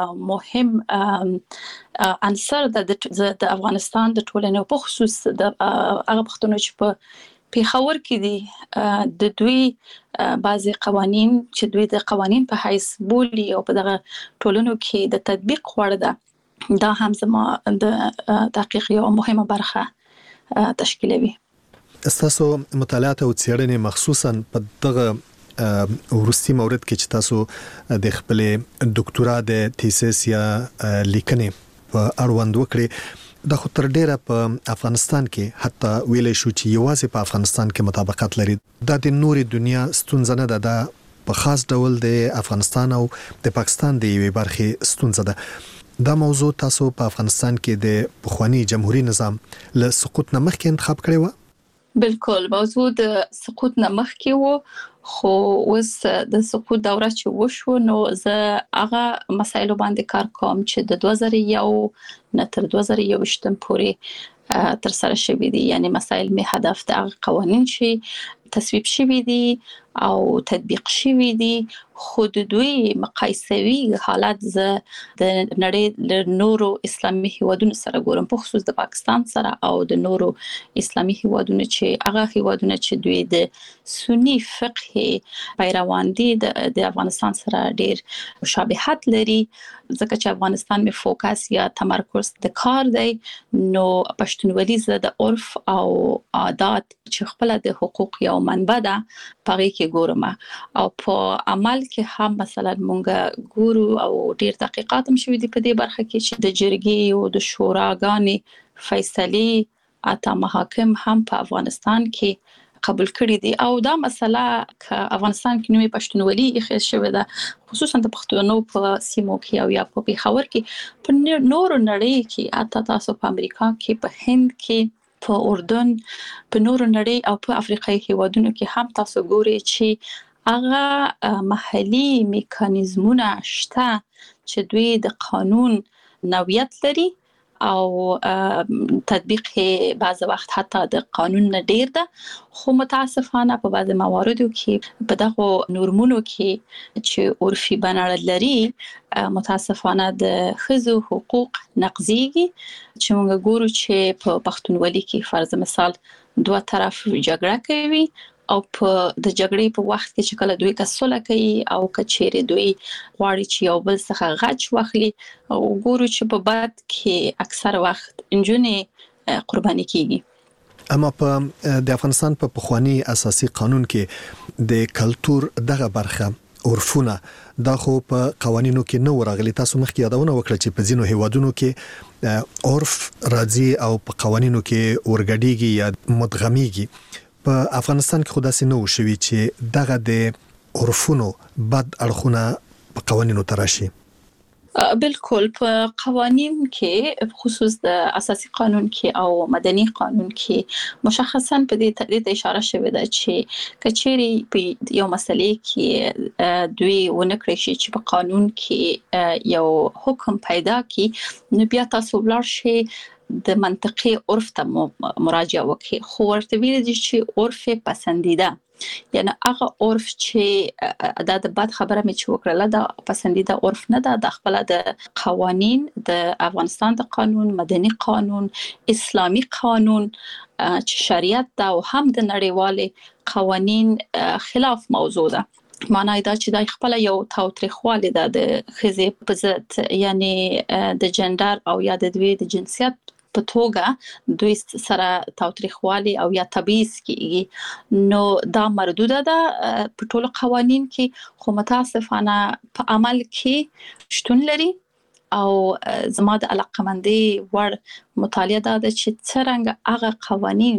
مهم عنصر د افغانستان د ټولنې په خصوص د هغه پښتون چې په پیښور کې دي د دوی بعضي قوانين چې دوی د قوانين په حیث بولي او په دغه ټولنو کې د تطبیق وړ ده، دا هم زما د تحقیق یو مهمه برخه تشکیلوي. تاسو مطالعات او څېړنې مخصوصا په دغه ورستي مورد کې چې تاسو د خپل ډاکټرا د تیسیس یا لیکنې په اړوند وکړي، د خو تر ډیره په افغانستان کې حتی ویلې شو چې یوازې په افغانستان کې مطابقت لري. دا د نوري دنیا ستونزه نه ده، دا په خاص ډول د افغانستان او د پاکستان د یوې برخې ستونزه ده. دا موضوع تاسو په افغانستان کې د پخوانی جمهوریت نظام له سقوط نه مخکې انتخاب کړی و؟ بالکل، موضوع د سقوط نه مخکې و، خو اوس د سقوط دوره چې وشو نو زه هغه مسایلو باندې کار کوم چې د دوه زره یو نه تر دوه زره یوویشت پورې تر سره شوي دي. یعنی مسایل می هدف د قوانین شي تصویب شوي دي او تطبیق شوي دي، خو د دوی مقایسوي حالت زه د نړۍ له نورو اسلامي هیوادونو سره ګورم، په خصوص د پاکستان سره او د نورو اسلامي هیوادونو چې هغه هیوادونه چې دوی د سنی فقه پیروان دي د افغانستان سره ډیر مشابهت لري، ځکه چې افغانستان می فوکس یا تمرکز د کار دی. نو پښتونولي زه د عرف او عادات چې خپل د حقوق یو منبع ده پاره کې ګورم، او په عمل کې هم مثلا مونږ ګورو او ډیر تحقیقات هم شوي دي په دې برخه کې چې د جرګې او د شوراګانې فیصلې اته محاکم هم په افغانستان کې قبول کړی دي، او دا مسله ک افغانستان کې نوې پښتونولي اخیستل شوې ده، خصوصا د پښتنو په سیمو کې او یا په پیښور کې، په نورو نړۍ کې اته تاسو په امریکا کې، په هند کې، په اردن، په نورو نړۍ او په افریقایي هیوادونو کې هم تاسو ګورئ چې هغه محلي میکانیزمونه شته چې دوی د قانون نوعیت لري او تطبیق بعض وخت حتی د قانون نه ډیر ده، خو متاسفانه په بعض مواردو کې په دغه نورمونو کې چې عرفي بڼه لري متاسفانه د ښځو حقوق نقضيږي، چې موږ ګورو چې په پښتونولي کې فرض مثال دوه طرف جګړه کوي او په د جګړې په وخت کې چې کله دوی کسوله کوي او کچېره دوی غواړي چې یو بل څخه غچ واخلي، او ګورو چې په بعد کې اکثر وخت انجونې قرباني کیږي. اما په د افغانستان په پخوانی اساسي قانون کې د کلچر دغه برخه عرفونه دا خو په قوانینو کې نو راغلي، تاسو مخکې یادونه وکړه چې په ځینو هیوادونو کې عرف راځي او په قوانینو کې ورګډیږي یا مدغمیږي. په افغانستان کې خداسي نو شوي چې دغه د عرفونو بد اړخونه په قوانینو تراشي. بالکل په قوانین کې خصوص د اساسي قانون کې او مدني قانون کې مشخصا په دې تدید اشاره شوې ده چې کچېری په یو مسلې کې دوی ونکړي شي چې په قانون کې یو حکم پیدا کی، نو بیا تاسو ولر شي د منطقي عرف ته مراجعه وکړي، خو ورته ویل دي چې عرف پسندیده، یعنی هغه عرف چې د بد خبره مې چې وکړه دا پسندیده عرف نه ده، د خپل د قوانین د افغانستان د قانون، مدني قانون، اسلامي قانون چې شریعت ده او هم د نړیوال قوانین خلاف موضوع ده. معنی دا چې د خپل یو تاوتریخوالی ده د خزې په ضد، یعنی د جندر او یا د دوی د جنسیت په توګه دوی سره تاوتریخوالی او یا تبعیض کیږي، نو دا مردوده ده په ټولو قوانین کې، خو متاسفانه په عمل کې شتون لري. او زما د علاقمندي ور مطالعه ده چې څنګه هغه قوانین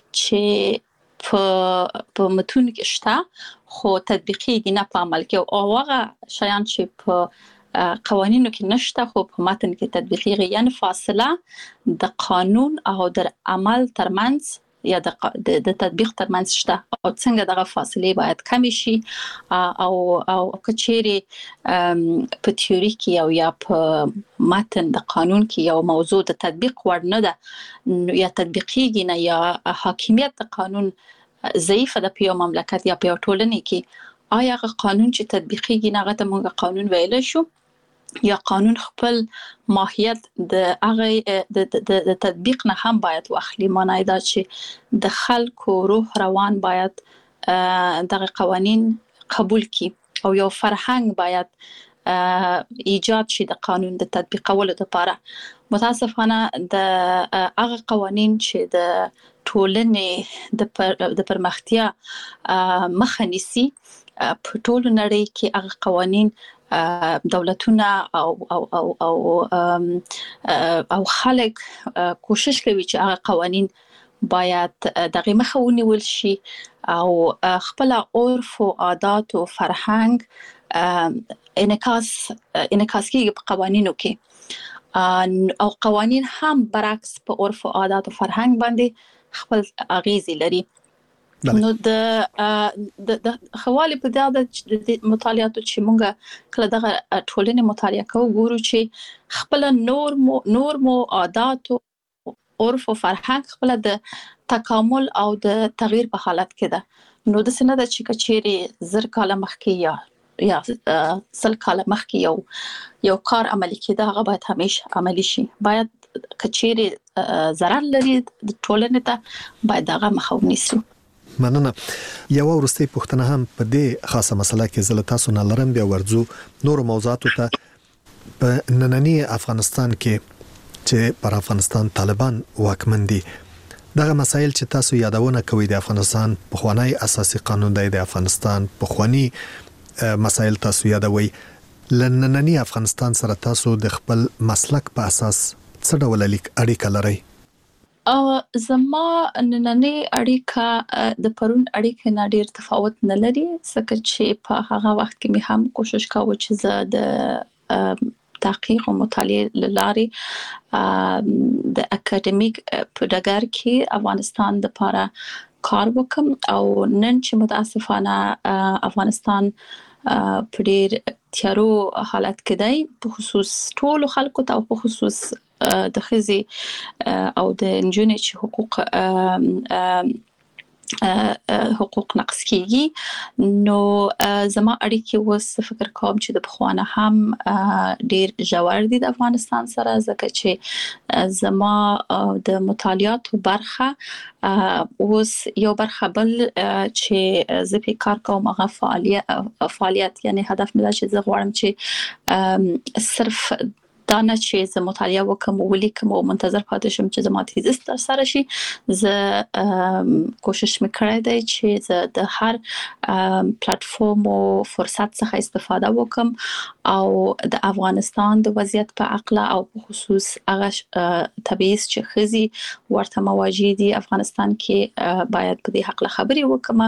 چې په په متون کې شته خو تطبیقي نه په عمل کې، او هغه شیان چې په قوانینو کې نشته خو په متن کې تطبیقي، یعنی فاصله د قانون او د عمل ترمنځ یا د د تطبیق ترمنځ شته، او څنګه دغه فاصله باید کم شي، او او کچېری په تیوري کې او یا په متن د قانون کې یو موضوع د تطبیق وړ نه ده یا تطبیقيږي نه، یا حاکمیت د قانون ضعیفه ده په یو مملکت یا په یو ټولنه کې، آیا هغه قانون چې تطبیقيږي نه هغه ته موږ قانون ویل شو، یا قانون خپل ماهیت د هغه د تطبیق نه هم باید واخلي. معنی دا چې د خلکو روح روان باید دغه قوانین قبول کی، او یو فرهنګ باید ایجاد شي د قانون د تطبیقولو لپاره. متاسفانه د هغه قوانین چې د ټولنې د پرمختیا مخه نیسي په ټولو نړۍ کې، هغه قوانین دولتونه او او او او او خلک کوشش کوي چې هغه قوانین باید دغه مخه ونیول شي، او خپل عرف او عادات او فرهنګ انعکاس انعکاس کیږي په قوانینو کې، او قوانین هم برعکس په عرف او عادات او فرهنګ باندې خپل اغیزې لري. نو د د خوالي په دا د مطالعاتو چې مونږه کله دغه ټولنې مطالعه کوو ګورو چې خپل نورم نورم عادت او عرف او فرهنګ خپل د تکامل او د تغییر په حالت کې ده. نو د سند چې کچېری زر کاله مخکې یا یا سل کاله مخکې یو یو کار عملي کېده هغه باید همیشه عملي شي. باید کچېری ضرر لري د ټولنې ته باید هغه مخه ونیسو. مننه. یو ورستي پوښتنه هم په دې خاصه مسله کې زله تاسو نه لرم بیا ورځو نور موضوعاتو ته. په نننی افغانستان کې چې پر افغانستان طالبان واکمن دي دغه مسایل چې تاسو یادونه کوي د افغانستان په خوانی اساسي قانون دی د افغانستان په خوانی مسایل تاسو یادوي لنننی افغانستان سره تاسو د خپل مسلک په اساس څه ډول اړیکه لرئ؟ او زما نننی اړیکه د پرون اړیکه نه ډیر تفاوت نه لري ځکه چې په هغه وخت کې مې هم کوشش کاوه چې زه د تحقیق او مطالعه لارې د اکیډمیک په ډګر کې افغانستان د لپاره کار وکم او نن چې متاسفانه افغانستان په ډیر تیارو حالت کې دی په خصوص ټول خلکو ته او په خصوص د خزي او د انجونې چې حقوق حقوق نقص کیږي. نو زما اړیکې وس فکر کوم چې د بخوانه هم ډیر ژور دي د افغانستان سره ځکه چې زما د مطالعاتو برخه اوس یو برخه بل چې زه په کار کوم هغه فعالیت فعالیت یعنی هدف مې دا چې زه غواړم چې صرف دا نه چې زه مطالعه وکم او ولیکم او منتظر پاتې شم چې زما تیزس تر سره شي. زه کوشش میکړی دی چې زه د هر پلیټفارم او فرصت څخه استفاده وکم او د افغانستان د وضعیت په اړه او په خصوص هغه تبعیض چې خزي ورته مواجه دي افغانستان کې باید په دې حق خبري وکم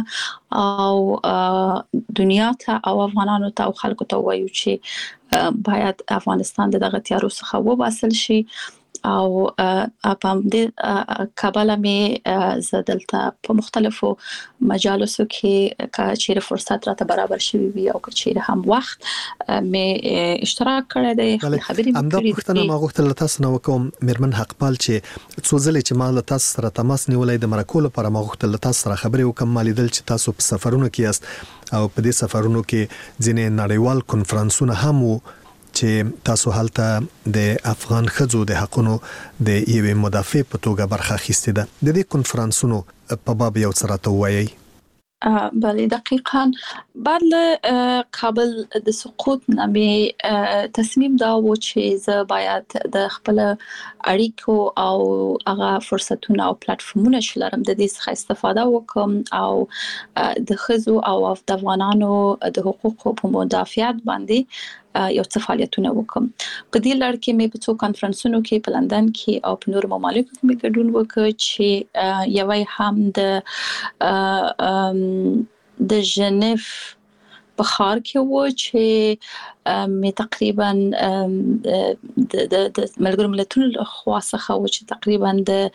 او دنیا ته او افغانانو ته او خلکو ته وایو چې باید افغانستان دغه تیارو څخه وباسل شي او په دې کابل مې زدلته په مختلفو مجالسو کې چې فرصت راته برابر شوی وي او چې هم وخت مې اشتراک کړی دی خبرې مې کړې دي. پښتنه ما غوښتل تاسو نو کوم مرمن حقپال چې څو ځله چې ما له تاسو سره تماس نیولای د مرکول لپاره ما غوښتل تاسو سره خبرې وکم مالیدل چې تاسو په سفرونو کې یاست او په دې سفرونو کې ځینې نړیوال کنفرانسونه هم وو چې تاسو هلته د افغان خځو د حقونو د یوې مدافع په توګه برخه اخیستې ده. د دې کنفرانسونو په باب یو څه راته وایي؟ بله دقیقاً بعد له کابل د سقوط نامې تصمیم دا و چې زه باید د خپل اړیکو او هغه فرصتونه او پلیټفارمونه چې لرم د دې څخه استفاده وکم او د خزو او د افغانانو د حقوقو په مدافعت باندې یو څه فعالیتونه وکم. په دې لړ کې مې په څو کانفرنسونو کې په لندن کې او په نورو ممالکو کې مې ګډون وکړ چې یوه هم د د ژنیف په ښار کې و چې مې تقریبا د د ملګرو ملتونو لخوا څخه و چې تقریبا د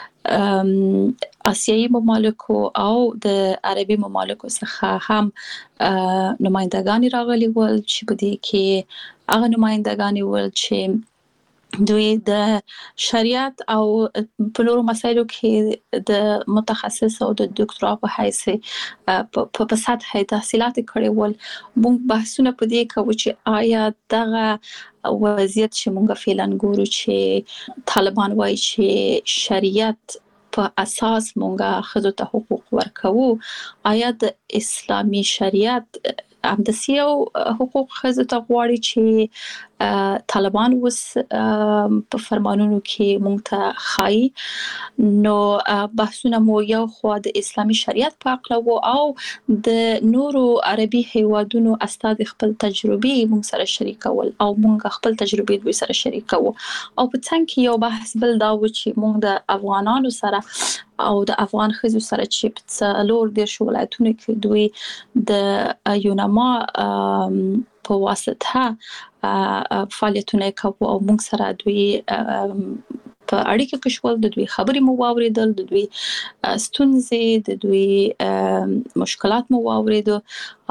آسیایي ممالکو او د عربي ممالکو څخه هم نمائندگان راغلي ول چې په دې کې هغه نمائندگان ول چې دوی د شریعت او په نورو مسایلو کې د متخصص او د ډاکټرا په حیث په په سطح تحصیلات کړي ول. موږ بحثونه په دې کوو چې آیا دغه وضعیت چې موږ فعلا ګورو چې طالبان وایي چې شریعت په اساس مونږه خزو ته حقوق ورکوو آیا د اسلامي شریعت همداسې یو حقوق خزو ته غواړي چې طالبان وس په فرمانونو کې مونږ ته خای. نو بحثونه مو یو خو د اسلامي شریعت په اړه وو او د نورو عربي هیوادونو استاد خپل تجربه مونږ سره شریکول او مونږ خپل تجربه دوی سره شریکو او په څنګه کې یو بحث بل دا و چې مونږ د افغانانو سره او د افغان خزو سره چې په څلور د ولایتونو کې دوی د یونما په واسطه فعالیتونه کوي او موږ سره دوی په اړیکه کې شول د دوی خبرې مو واوریدل د دوی ستونزې د دوی مشکلات مو واوریدل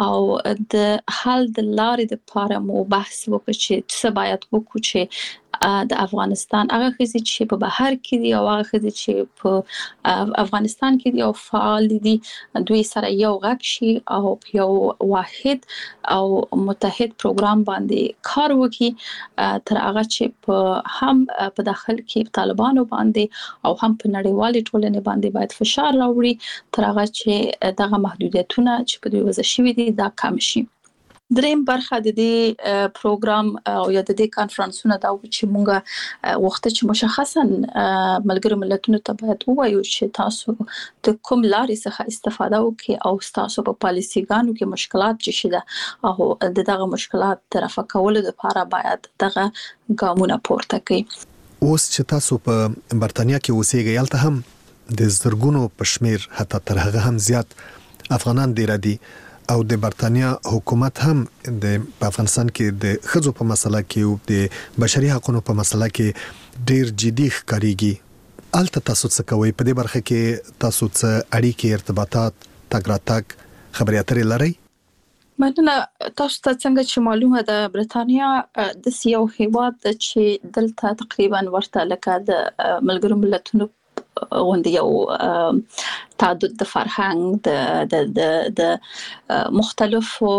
او د حل د لارې لپاره مو بحث وکړ چې څه باید وکړو چې د افغانستان هغه خزي چې په بهر کې دي او هغه خزي چې په افغانستان کې دي او فعال دي دوی سره یو غږ شي او یو واحد او متحد پروګرام باندې کار وکړي تر هغه چې په هم په داخل کې طالبانو باندې او هم په نړیوالې ټولنې باندې باید فشار راوړي تر هغه چې دغه محدودیتونه چې په دوی وضع شوي دي دا کم شي. دریم برخه د دې پروګرام او یا د دې کانفرنسونو دا چې مونږه وخت چې مشخصا ملګرو ملتونو ته باید ووایو چې تاسو د کوم لارې څخه استفاده وکړئ او تاسو په پالیسیګانو کې مشکلات چې شته او د دغه مشکلات طرفه کولو لپاره باید دغه ګامونه پورته کړئ. اوس چې تاسو په برتانیا کې اوسېږئ هلته هم د زرګونو په شمیر حتی تر هغه هم زیات افغانان ډیر دي او د برتانیا حکومت هم د افغانستان کې د ښځو په مسله کې او د بشري حقوقو په مسله کې ډیر جدي ښکاریږي. الته تاسو څه کوئ په دې برخه کې؟ تاسو څه اړیکې ارتباطات تګ راتګ خبرې اترې لرئ؟ مننه. تاسو ته څنګه چې معلومه ده برتانیا د یو هیواد چې دلته تقریبا ورته لکه د ملګرو ملتونو غونډه یو تعدد د فرهنګ د د د د مختلفو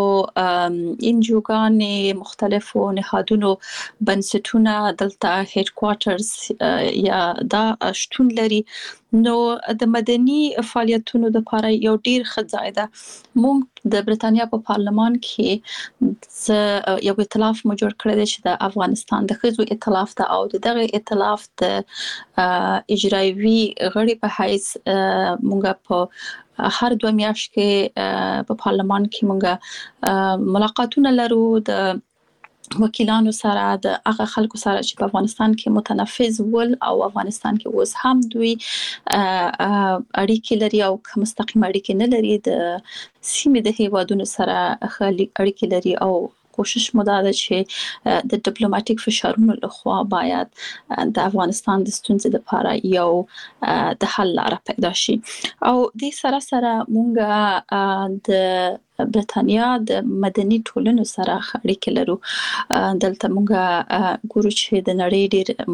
انجوګانې مختلفو نهادونو بنسټونه دلته هډ کوارټرز یا دا شتون لري نو د مدني فعالیتونو لپاره یو ډیر ښه ځای ده. موږ د برتانیا په پارلمان کې یو ائتلاف مو جوړ کړی دی چې د افغانستان د ښځو ائتلاف ته او دغه ائتلاف د اجرایوي غړي په حیث موږ په هر دوه میاشت کې په پارلمان کې موږ ملاقاتونه لرو د وکیلانو سره د هغه خلکو سره چې په افغانستان کې متنفذ ول او افغانستان کې اوس هم دوی اړیکې لري او مستقیم اړیکې نه لري د سیمې د هیوادونو سره اړیکې لري او کوشش مو دا ده چې د ډیپلوماټیک فشارونو لخوا باید د افغانستان د ستونزې لپاره یو د حل لاره پیدا شي او د سره سره مونږه د برتانیا د مدني ټولنو سره اړیکې لرو. دلته مونږه ګورو چې د نړۍ ډېر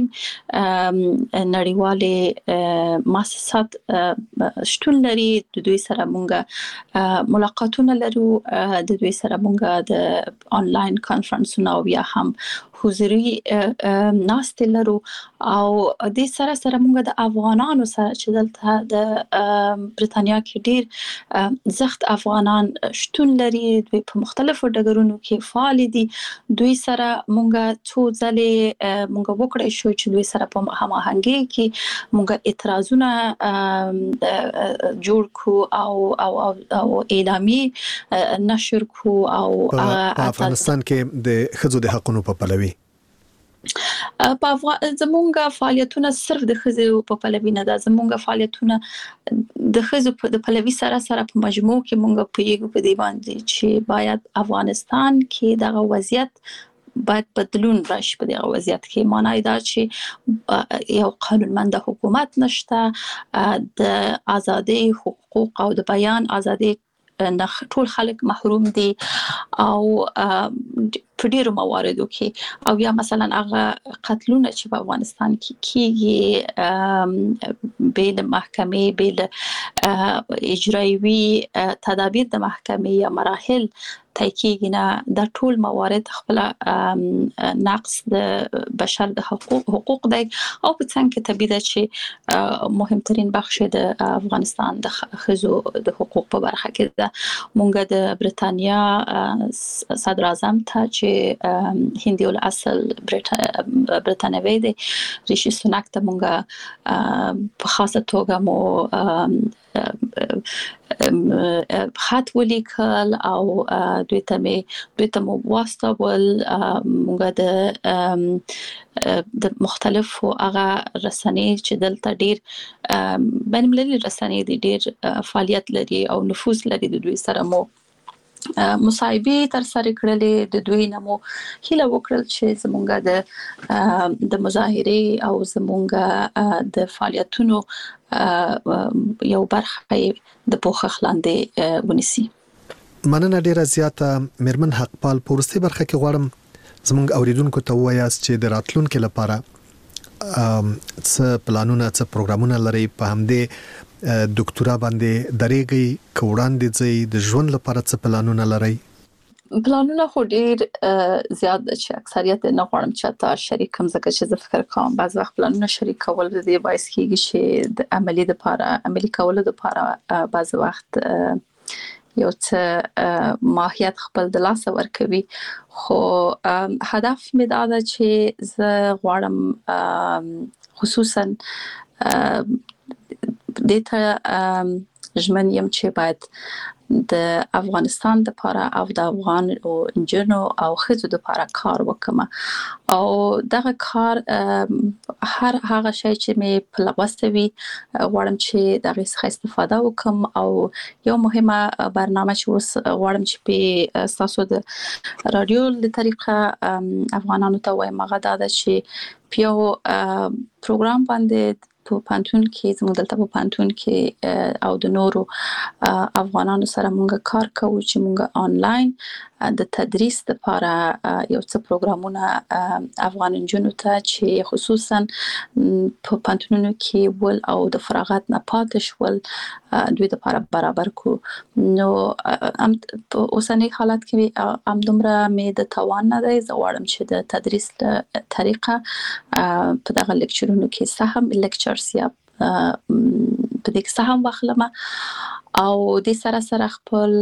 مهم نړیوالې مؤسسات شتون لري د دوی سره مونږه ملاقاتونه لرو د دوی سره مونږه د آنلاین کانفرنسونه او یا هم حضوري ناستې لرو او د سره سره مونږ د افغانانو سره چې دلته د برتانیا کې ډېر زخت افغانان شتون لري دوی په مختلفو ډګرونو کې فعال دي. دوی سره مونږ څو ځلې مونږ وکړای شو چې دوی سره په هماهنګي کې مونږ اعتراضونه جوړ کو او او او اعلامی نشر کو او په افغانستان کې د ښځو د حقوقو په پلوي په زمونږه فعالیتونه صرف د ښځو په پلوي نه ده. زمونږه فعالیتونه د ښځو د پلوي سره سره په مجموع کې مونږ په یو په دی باندې چې باید افغانستان کې دغه وضعیت باید بدلون راشي. په دغه وضعیت کې معنی دا چې یو قانونمند حکومت نشته، د ازادي حقوق او د بیان ازادي ټول خلک محروم دي او په ډیرو مواردو کې او یا مثلا هغه قتلونه چې په افغانستان کې کیږي بیل محکمې بیل اجرایوي تدابیر د محکمې یا مراحل طی کیږي نه د ټول موارد خپل نقص د بشر د حقوق حقوق دی او په څنګه کې طبيعي ده چې مهمترین بخش د افغانستان د ښځو د حقوق په برخه کې ده. مونږ د برتانیا صدر اعظم ته چې هندي الاصل برتانوي دی ریشي سوناک ته مونږ په خاصه توګه مو خط ولیکل او دوی ته می دوی ته مو واستول مونږ د د مختلفو هغه رسنۍ چې دلته ډیر بین المللي رسنۍ دي ډیر فعالیت لري او نفوذ لري د دوی سره مو مصاحبه تر سره کړلې د دوی نمو هیله وکړل چې زمونږ د د مظاهره او زمونږ د فعالیتونو یو برخه د پوښښ لاندې ونیسي. مننه ډیره زیاته میرمن حقپال. په وروستي برخه کې غواړم زموږ اوریدونکو ته ووایاست چې د راتلونکو لپاره څه پلانونه څه پروګرامونه لري، په همدې ډاکټرا باندې درېږي کوړاندې ځي د ژوند لپاره څه پلانونه لري؟ پلانونه خو ډیر زیات دي چې اکثریت نه غواړم چې تا شریکم ځکه چې زه فکر کوم بعض وخت پلانونه شریک کول د دې باعث کیږي چې د عملی د لپاره عملی کول د لپاره بعض وخت یو څه ماهیت خپل د لاس ورکوي. خو هدف مې دا ده چې زه غواړم خصوصا د ته ژمن یم چې باید د افغانستان د لپاره او د افغان او انجنونو او خزو د لپاره کار وکم او دغه کار هر هغه شی چې مې په لوستوي غواړم چې دغه څخه استفاده وکم. او یو مهمه برنامه چې اوس غواړم چې په تاسو د رادیو له طریقه افغانانو ته وایم هغه دا ده چې پیو پروګرام باندې په پانتون کې زموږ دلته په پانتون کې او د نورو افغانانو سره موږ کار کوو چې موږ آنلاین د تدریس لپاره یو څه پروګرامونه افغان انجونو ته چې خصوصا په پانتونونو کې ول او د فراغت نه پاتې شول دوی لپاره برابر کو. نو په اوسنۍ حالت کې ام دومره مې د توان نه دی، زه غواړم چې د تدریس له طریقه په دغه لیکچرونو کې سهم لیکچرز یا په دې کې سهم واخلم او د سره سره خپل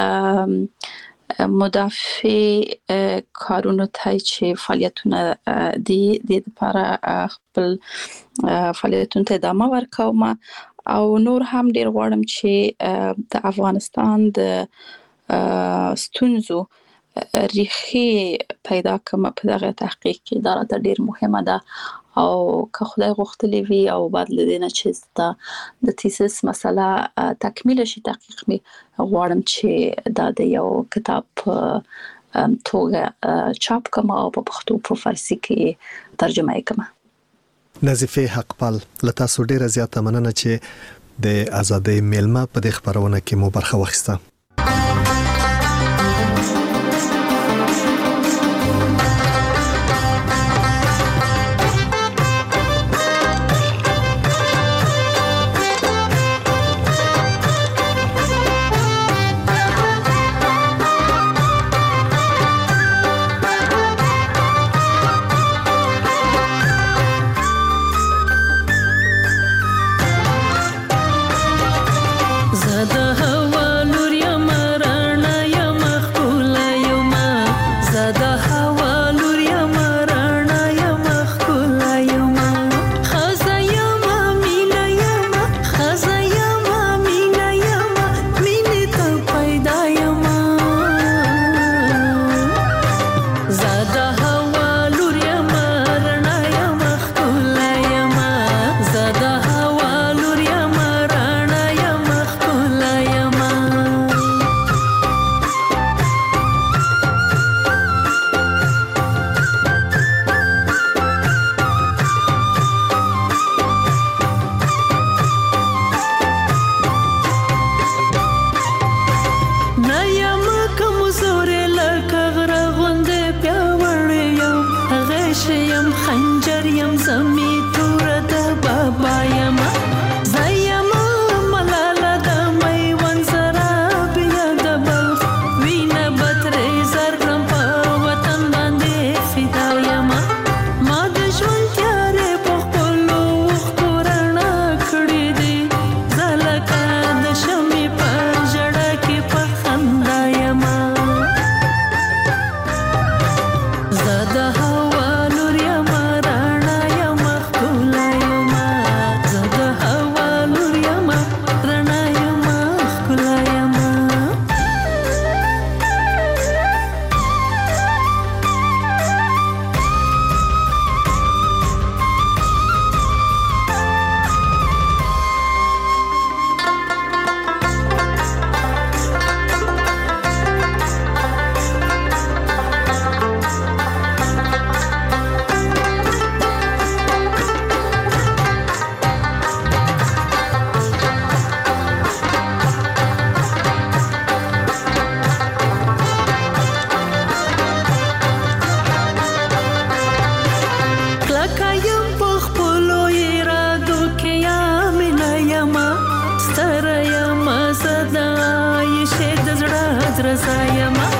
مدافع کارونو ته چې فعالیتونه دي د لپاره خپل فعالیتونو ته ادامه ورکوم او نور هم ډیر غواړم چې د افغانستان د ستونزو ریخي پیدا کوم په دغه تحقیق کې دا راته ډیر مهمه ده او که خدای غوښتلی وي او بعد لدینه چې د تیسیس مسله تکمیل شي تحقیق می غواړم چې دا د یو کتاب توګه چاپ کوم او په پښتو په فارسی کې ترجمه کوم. نظیفه حقپال لتا سو ډیره زیاته مننه چې د ازادۍ میلمه په دې خبرونه کې مو برخه واخیسته. زه د هوا لور یم رضا یم